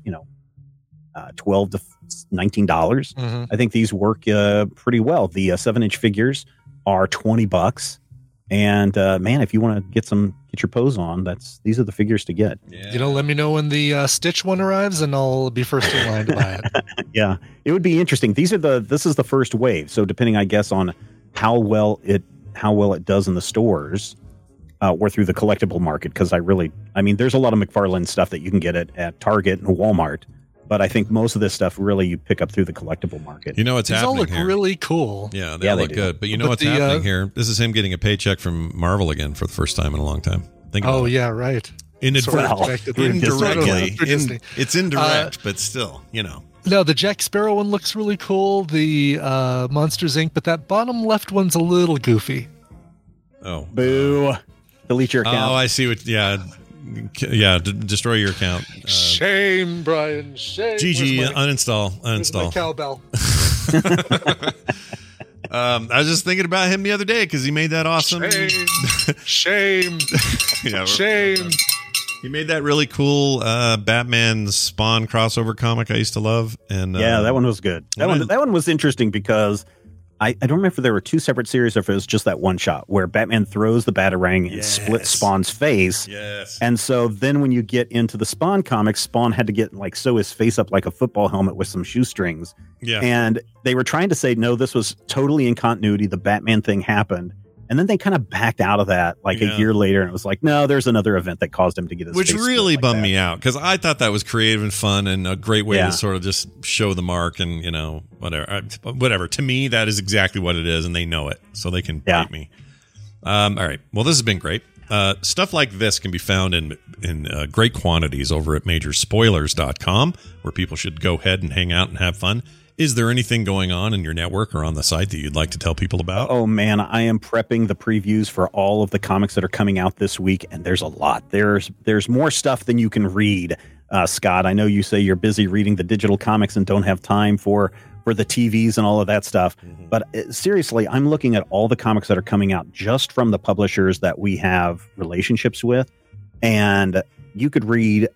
$12 to $19. Mm-hmm. I think these work pretty well. The 7-inch figures are $20. And man, if you want to get your pose on, these are the figures to get. Yeah. Let me know when the Stitch one arrives, and I'll be first in line to buy it. Yeah, it would be interesting. This is the first wave, so depending, I guess, on how well it does in the stores or through the collectible market, because there's a lot of McFarlane stuff that you can get at Target and Walmart. But I think most of this stuff really you pick up through the collectible market. You know what's happening here? These all look really cool. Yeah, they look good. But what's happening here? This is him getting a paycheck from Marvel again for the first time in a long time. Think about it. Yeah, right. Indirectly. It's indirect, but still, No, the Jack Sparrow one looks really cool. The Monsters, Inc., but that bottom left one's a little goofy. Oh. Boo. Delete your account. Oh, I see what... Yeah, destroy your account. Shame, Brian. Shame. GG, uninstall. My cowbell. I was just thinking about him the other day because he made that awesome. Shame. Shame. He made that really cool Batman Spawn crossover comic I used to love, and that one was good. That one was interesting because I don't remember if there were 2 separate series or if it was just that one shot where Batman throws the Batarang and splits Spawn's face. Yes. And so then when you get into the Spawn comics, Spawn had to get sew his face up like a football helmet with some shoestrings. Yeah. And they were trying to say, no, this was totally in continuity. The Batman thing happened. And then they kind of backed out of that a year later, and it was like, no, there's another event that caused him to get his Which face really bummed me out, because I thought that was creative and fun and a great way to sort of just show the mark and, whatever. To me, that is exactly what it is, and they know it, so they can bite me. All right. Well, this has been great. Stuff like this can be found in great quantities over at majorspoilers.com, where people should go ahead and hang out and have fun. Is there anything going on in your network or on the site that you'd like to tell people about? Oh, man, I am prepping the previews for all of the comics that are coming out this week, and there's a lot. There's more stuff than you can read, Scott. I know you say you're busy reading the digital comics and don't have time for the TVs and all of that stuff. Mm-hmm. But seriously, I'm looking at all the comics that are coming out just from the publishers that we have relationships with, and you could read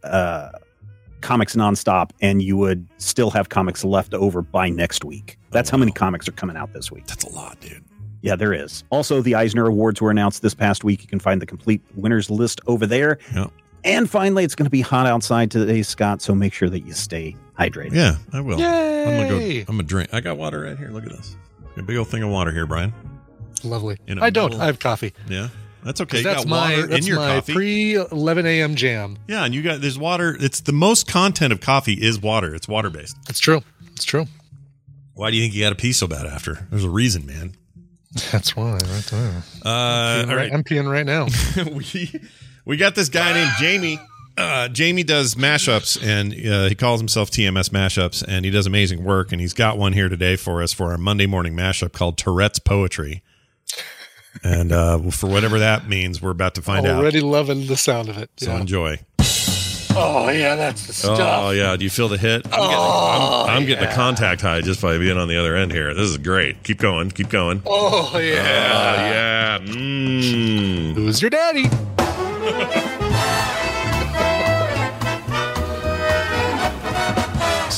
comics nonstop and you would still have comics left over by next week. That's how many comics are coming out this week. That's a lot, dude. Yeah, there is. Also, the Eisner Awards were announced this past week. You can find the complete winners list over there. Yep. And finally, it's going to be hot outside today, Scott, so make sure that you stay hydrated. Yeah, I will. Yay! I'm going to drink. I got water right here. Look at this. A big old thing of water here, Brian. Lovely. I don't. I have coffee. Yeah. That's okay. That's you got water in your coffee. Pre-11 a.m. jam. Yeah, and there's water. It's the most content of coffee is water. It's water-based. It's true. It's true. Why do you think you got to pee so bad after? There's a reason, man. That's why. Right there. All right. I'm peeing right now. we got this guy named Jamie. Jamie does mashups, and he calls himself TMS Mashups, and he does amazing work, and he's got one here today for us for our Monday morning mashup called Tourette's Poetry. And for whatever that means, we're about to find out. Already loving the sound of it. So enjoy. Oh, yeah, that's the stuff. Oh, yeah. Do you feel the hit? I'm getting a contact high just by being on the other end here. This is great. Keep going. Keep going. Oh, yeah. Yeah. Who's your daddy?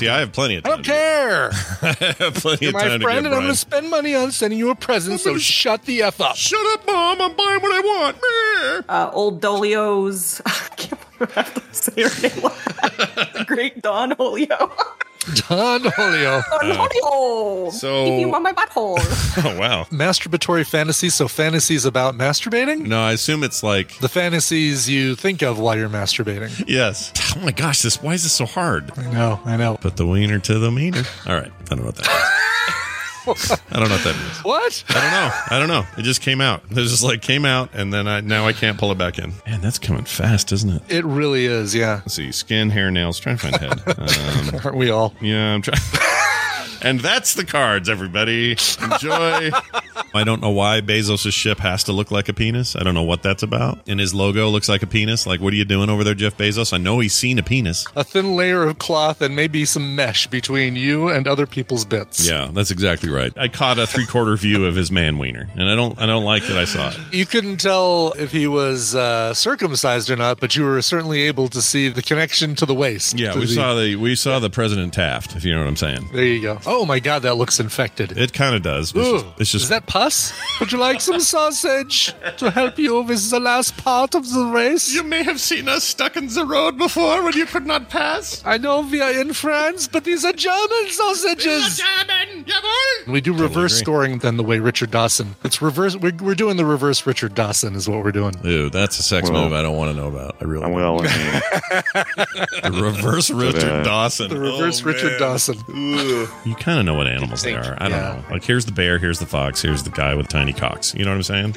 See, I have plenty of I time. don't care. I have plenty You're of time my to friend, give and I'm Brian. going to spend money on sending you a present, so shut the F up. Shut up, Mom. I'm buying what I want. Old Dolio's. I can't believe I have to say her name. The great Don Holio. Don Holio. Don Holio. So- Keep you on my butthole. Oh, wow. Masturbatory fantasies, so fantasies about masturbating? No, I assume it's like... The fantasies you think of while you're masturbating. Yes. Oh, my gosh. Why is this so hard? I know. Put the wiener to the meter. All right. I don't know what that means. I don't know what that means. What? I don't know. It just came out. It just like came out, and then now I can't pull it back in. Man, that's coming fast, isn't it? It really is, yeah. Let's see. Skin, hair, nails. Trying to find head. Aren't we all? Yeah, I'm trying. And that's the cards, everybody. Enjoy. I don't know why Bezos' ship has to look like a penis. I don't know what that's about. And his logo looks like a penis. Like, what are you doing over there, Jeff Bezos? I know he's seen a penis. A thin layer of cloth and maybe some mesh between you and other people's bits. Yeah, that's exactly right. I caught a 3/4 view of his man wiener, and I don't like that I saw it. You couldn't tell if he was circumcised or not, but you were certainly able to see the connection to the waist. Yeah, we saw the President Taft, if you know what I'm saying. There you go. Oh my God, that looks infected. It kind of does. It's just is that pus? Would you like some sausage to help you with the last part of the race? You may have seen us stuck in the road before when you could not pass. I know we are in France, but these are German sausages. German, jawohl. We do reverse scoring than the way Richard Dawson. It's reverse. We're doing the reverse Richard Dawson is what we're doing. Ew, that's a sex move I don't want to know about. I really don't. The reverse Richard Dawson. The reverse Richard Dawson. You kind of know what animals they are. I don't know. Like, here's the bear, here's the fox, here's the guy with tiny cocks. You know what I'm saying?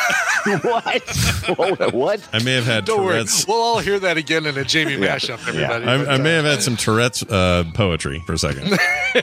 What? I may have had Don't Tourette's. worry. We'll all hear that again in a Jamie mashup, everybody. I may have had some Tourette's poetry for a second.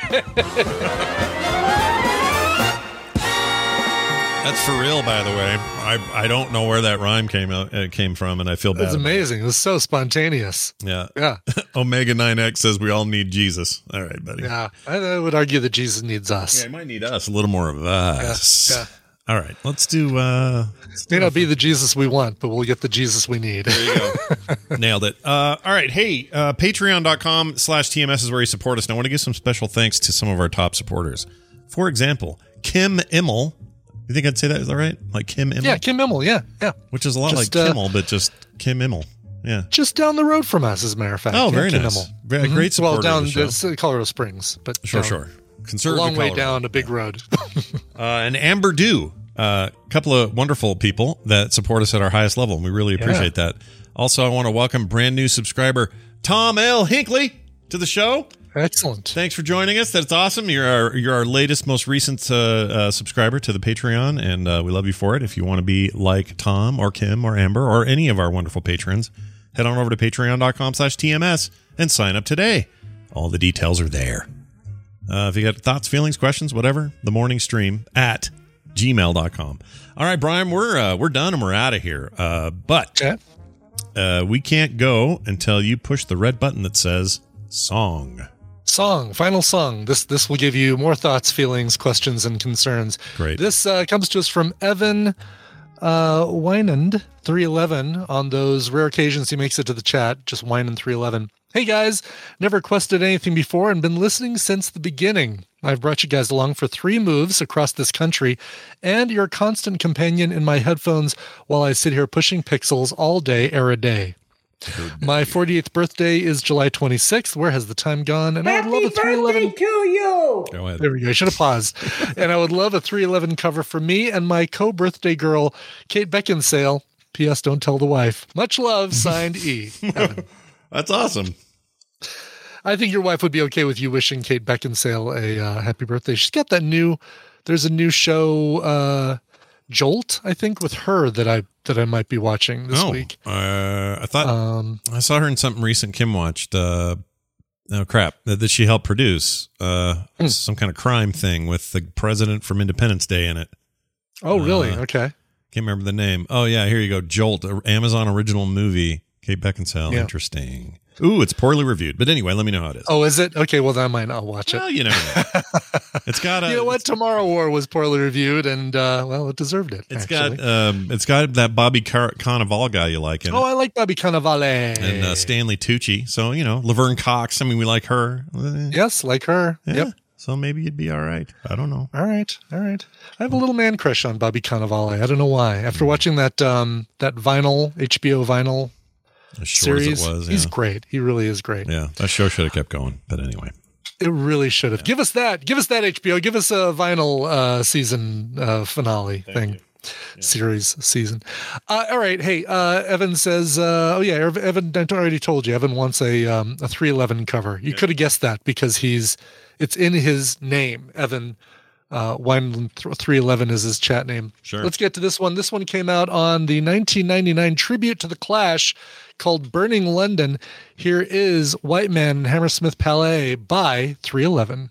That's for real, by the way. I don't know where that rhyme came from, and I feel bad. It's amazing. It was so spontaneous. Yeah. Yeah. Omega 9X says we all need Jesus. All right, buddy. Yeah. I would argue that Jesus needs us. Yeah, he might need us. A little more of us. Yeah. All right, let's do... May not be the Jesus we want, but we'll get the Jesus we need. There you go. Nailed it. All right, hey, patreon.com/TMS is where you support us. Now, I want to give some special thanks to some of our top supporters. For example, Kim Immel. You think I'd say that? Is that right? Like Kim Immel? Yeah, Kim Immel, yeah. Which is a lot like Kimmel, but just Kim Immel. Yeah. Just down the road from us, as a matter of fact. Oh, very Kim nice. Immel. Great supporter. Well, down of the show. it's Colorado Springs, but Sure. Conservative a long way Colorado. down a big road. And Amber Dew, a couple of wonderful people that support us at our highest level, and we really appreciate that. Also, I want to welcome brand new subscriber Tom L. Hinckley to the show. Excellent. Thanks for joining us. That's awesome. You're our latest, most recent subscriber to the Patreon, and we love you for it. If you want to be like Tom or Kim or Amber or any of our wonderful patrons, head on over to patreon.com/TMS and sign up today. All the details are there. If you got thoughts, feelings, questions, whatever, the morning stream at gmail.com. All right, Brian, we're done and we're out of here. But we can't go until you push the red button that says song. Final song. This will give you more thoughts, feelings, questions, and concerns. Great. This comes to us from Evan Wynand 311. On those rare occasions he makes it to the chat, just Wynand 311. Hey guys, never quested anything before and been listening since the beginning. I've brought you guys along for 3 moves across this country and your constant companion in my headphones while I sit here pushing pixels all day, every day. My 48th birthday is July 26th. Where has the time gone? And I would love a 311 to you. Go ahead. There we go. I should have paused. And I would love a 311 cover for me and my co-birthday girl, Kate Beckinsale. P.S. Don't tell the wife. Much love. Signed, E. Evan. That's awesome. I think your wife would be okay with you wishing Kate Beckinsale a happy birthday. She's got there's a new show, Jolt, I think, with her that I might be watching this week. I thought I saw her in something recent Kim watched. That she helped produce some kind of crime thing with the president from Independence Day in it. Oh, really? Okay. Can't remember the name. Oh, yeah, here you go. Jolt, Amazon original movie. Kate Beckinsale. Yeah. Interesting. Ooh, it's poorly reviewed. But anyway, let me know how it is. Oh, is it? Okay, well, then I might not watch it. Well, you never know. It's got you know what? Tomorrow War was poorly reviewed, and well, it deserved it. It's got that Bobby Cannavale guy you like in it. Oh, I like Bobby Cannavale. And Stanley Tucci. So, Laverne Cox. I mean, we like her. Yes, like her. Yeah. Yep. So maybe you'd be all right. I don't know. All right. I have a little man crush on Bobby Cannavale. I don't know why. After watching that HBO vinyl series, as it was, he's great. He really is great. Yeah, that show should have kept going. But anyway. It really should have. Yeah. Give us that HBO. Give us a vinyl season finale thing. Series season. All right. Hey, Evan says, Evan, I already told you, Evan wants a 311 cover. You could have guessed that because it's in his name. Evan Wineland 311 is his chat name. Sure. Let's get to this one. This one came out on the 1999 tribute to The Clash called Burning London. Here is White Man in Hammersmith Palais by 311.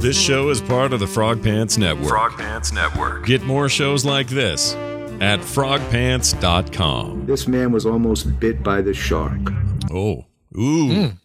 This show is part of the Frog Pants Network. Frog Pants Network. Get more shows like this at frogpants.com. This man was almost bit by the shark. Oh. Ooh.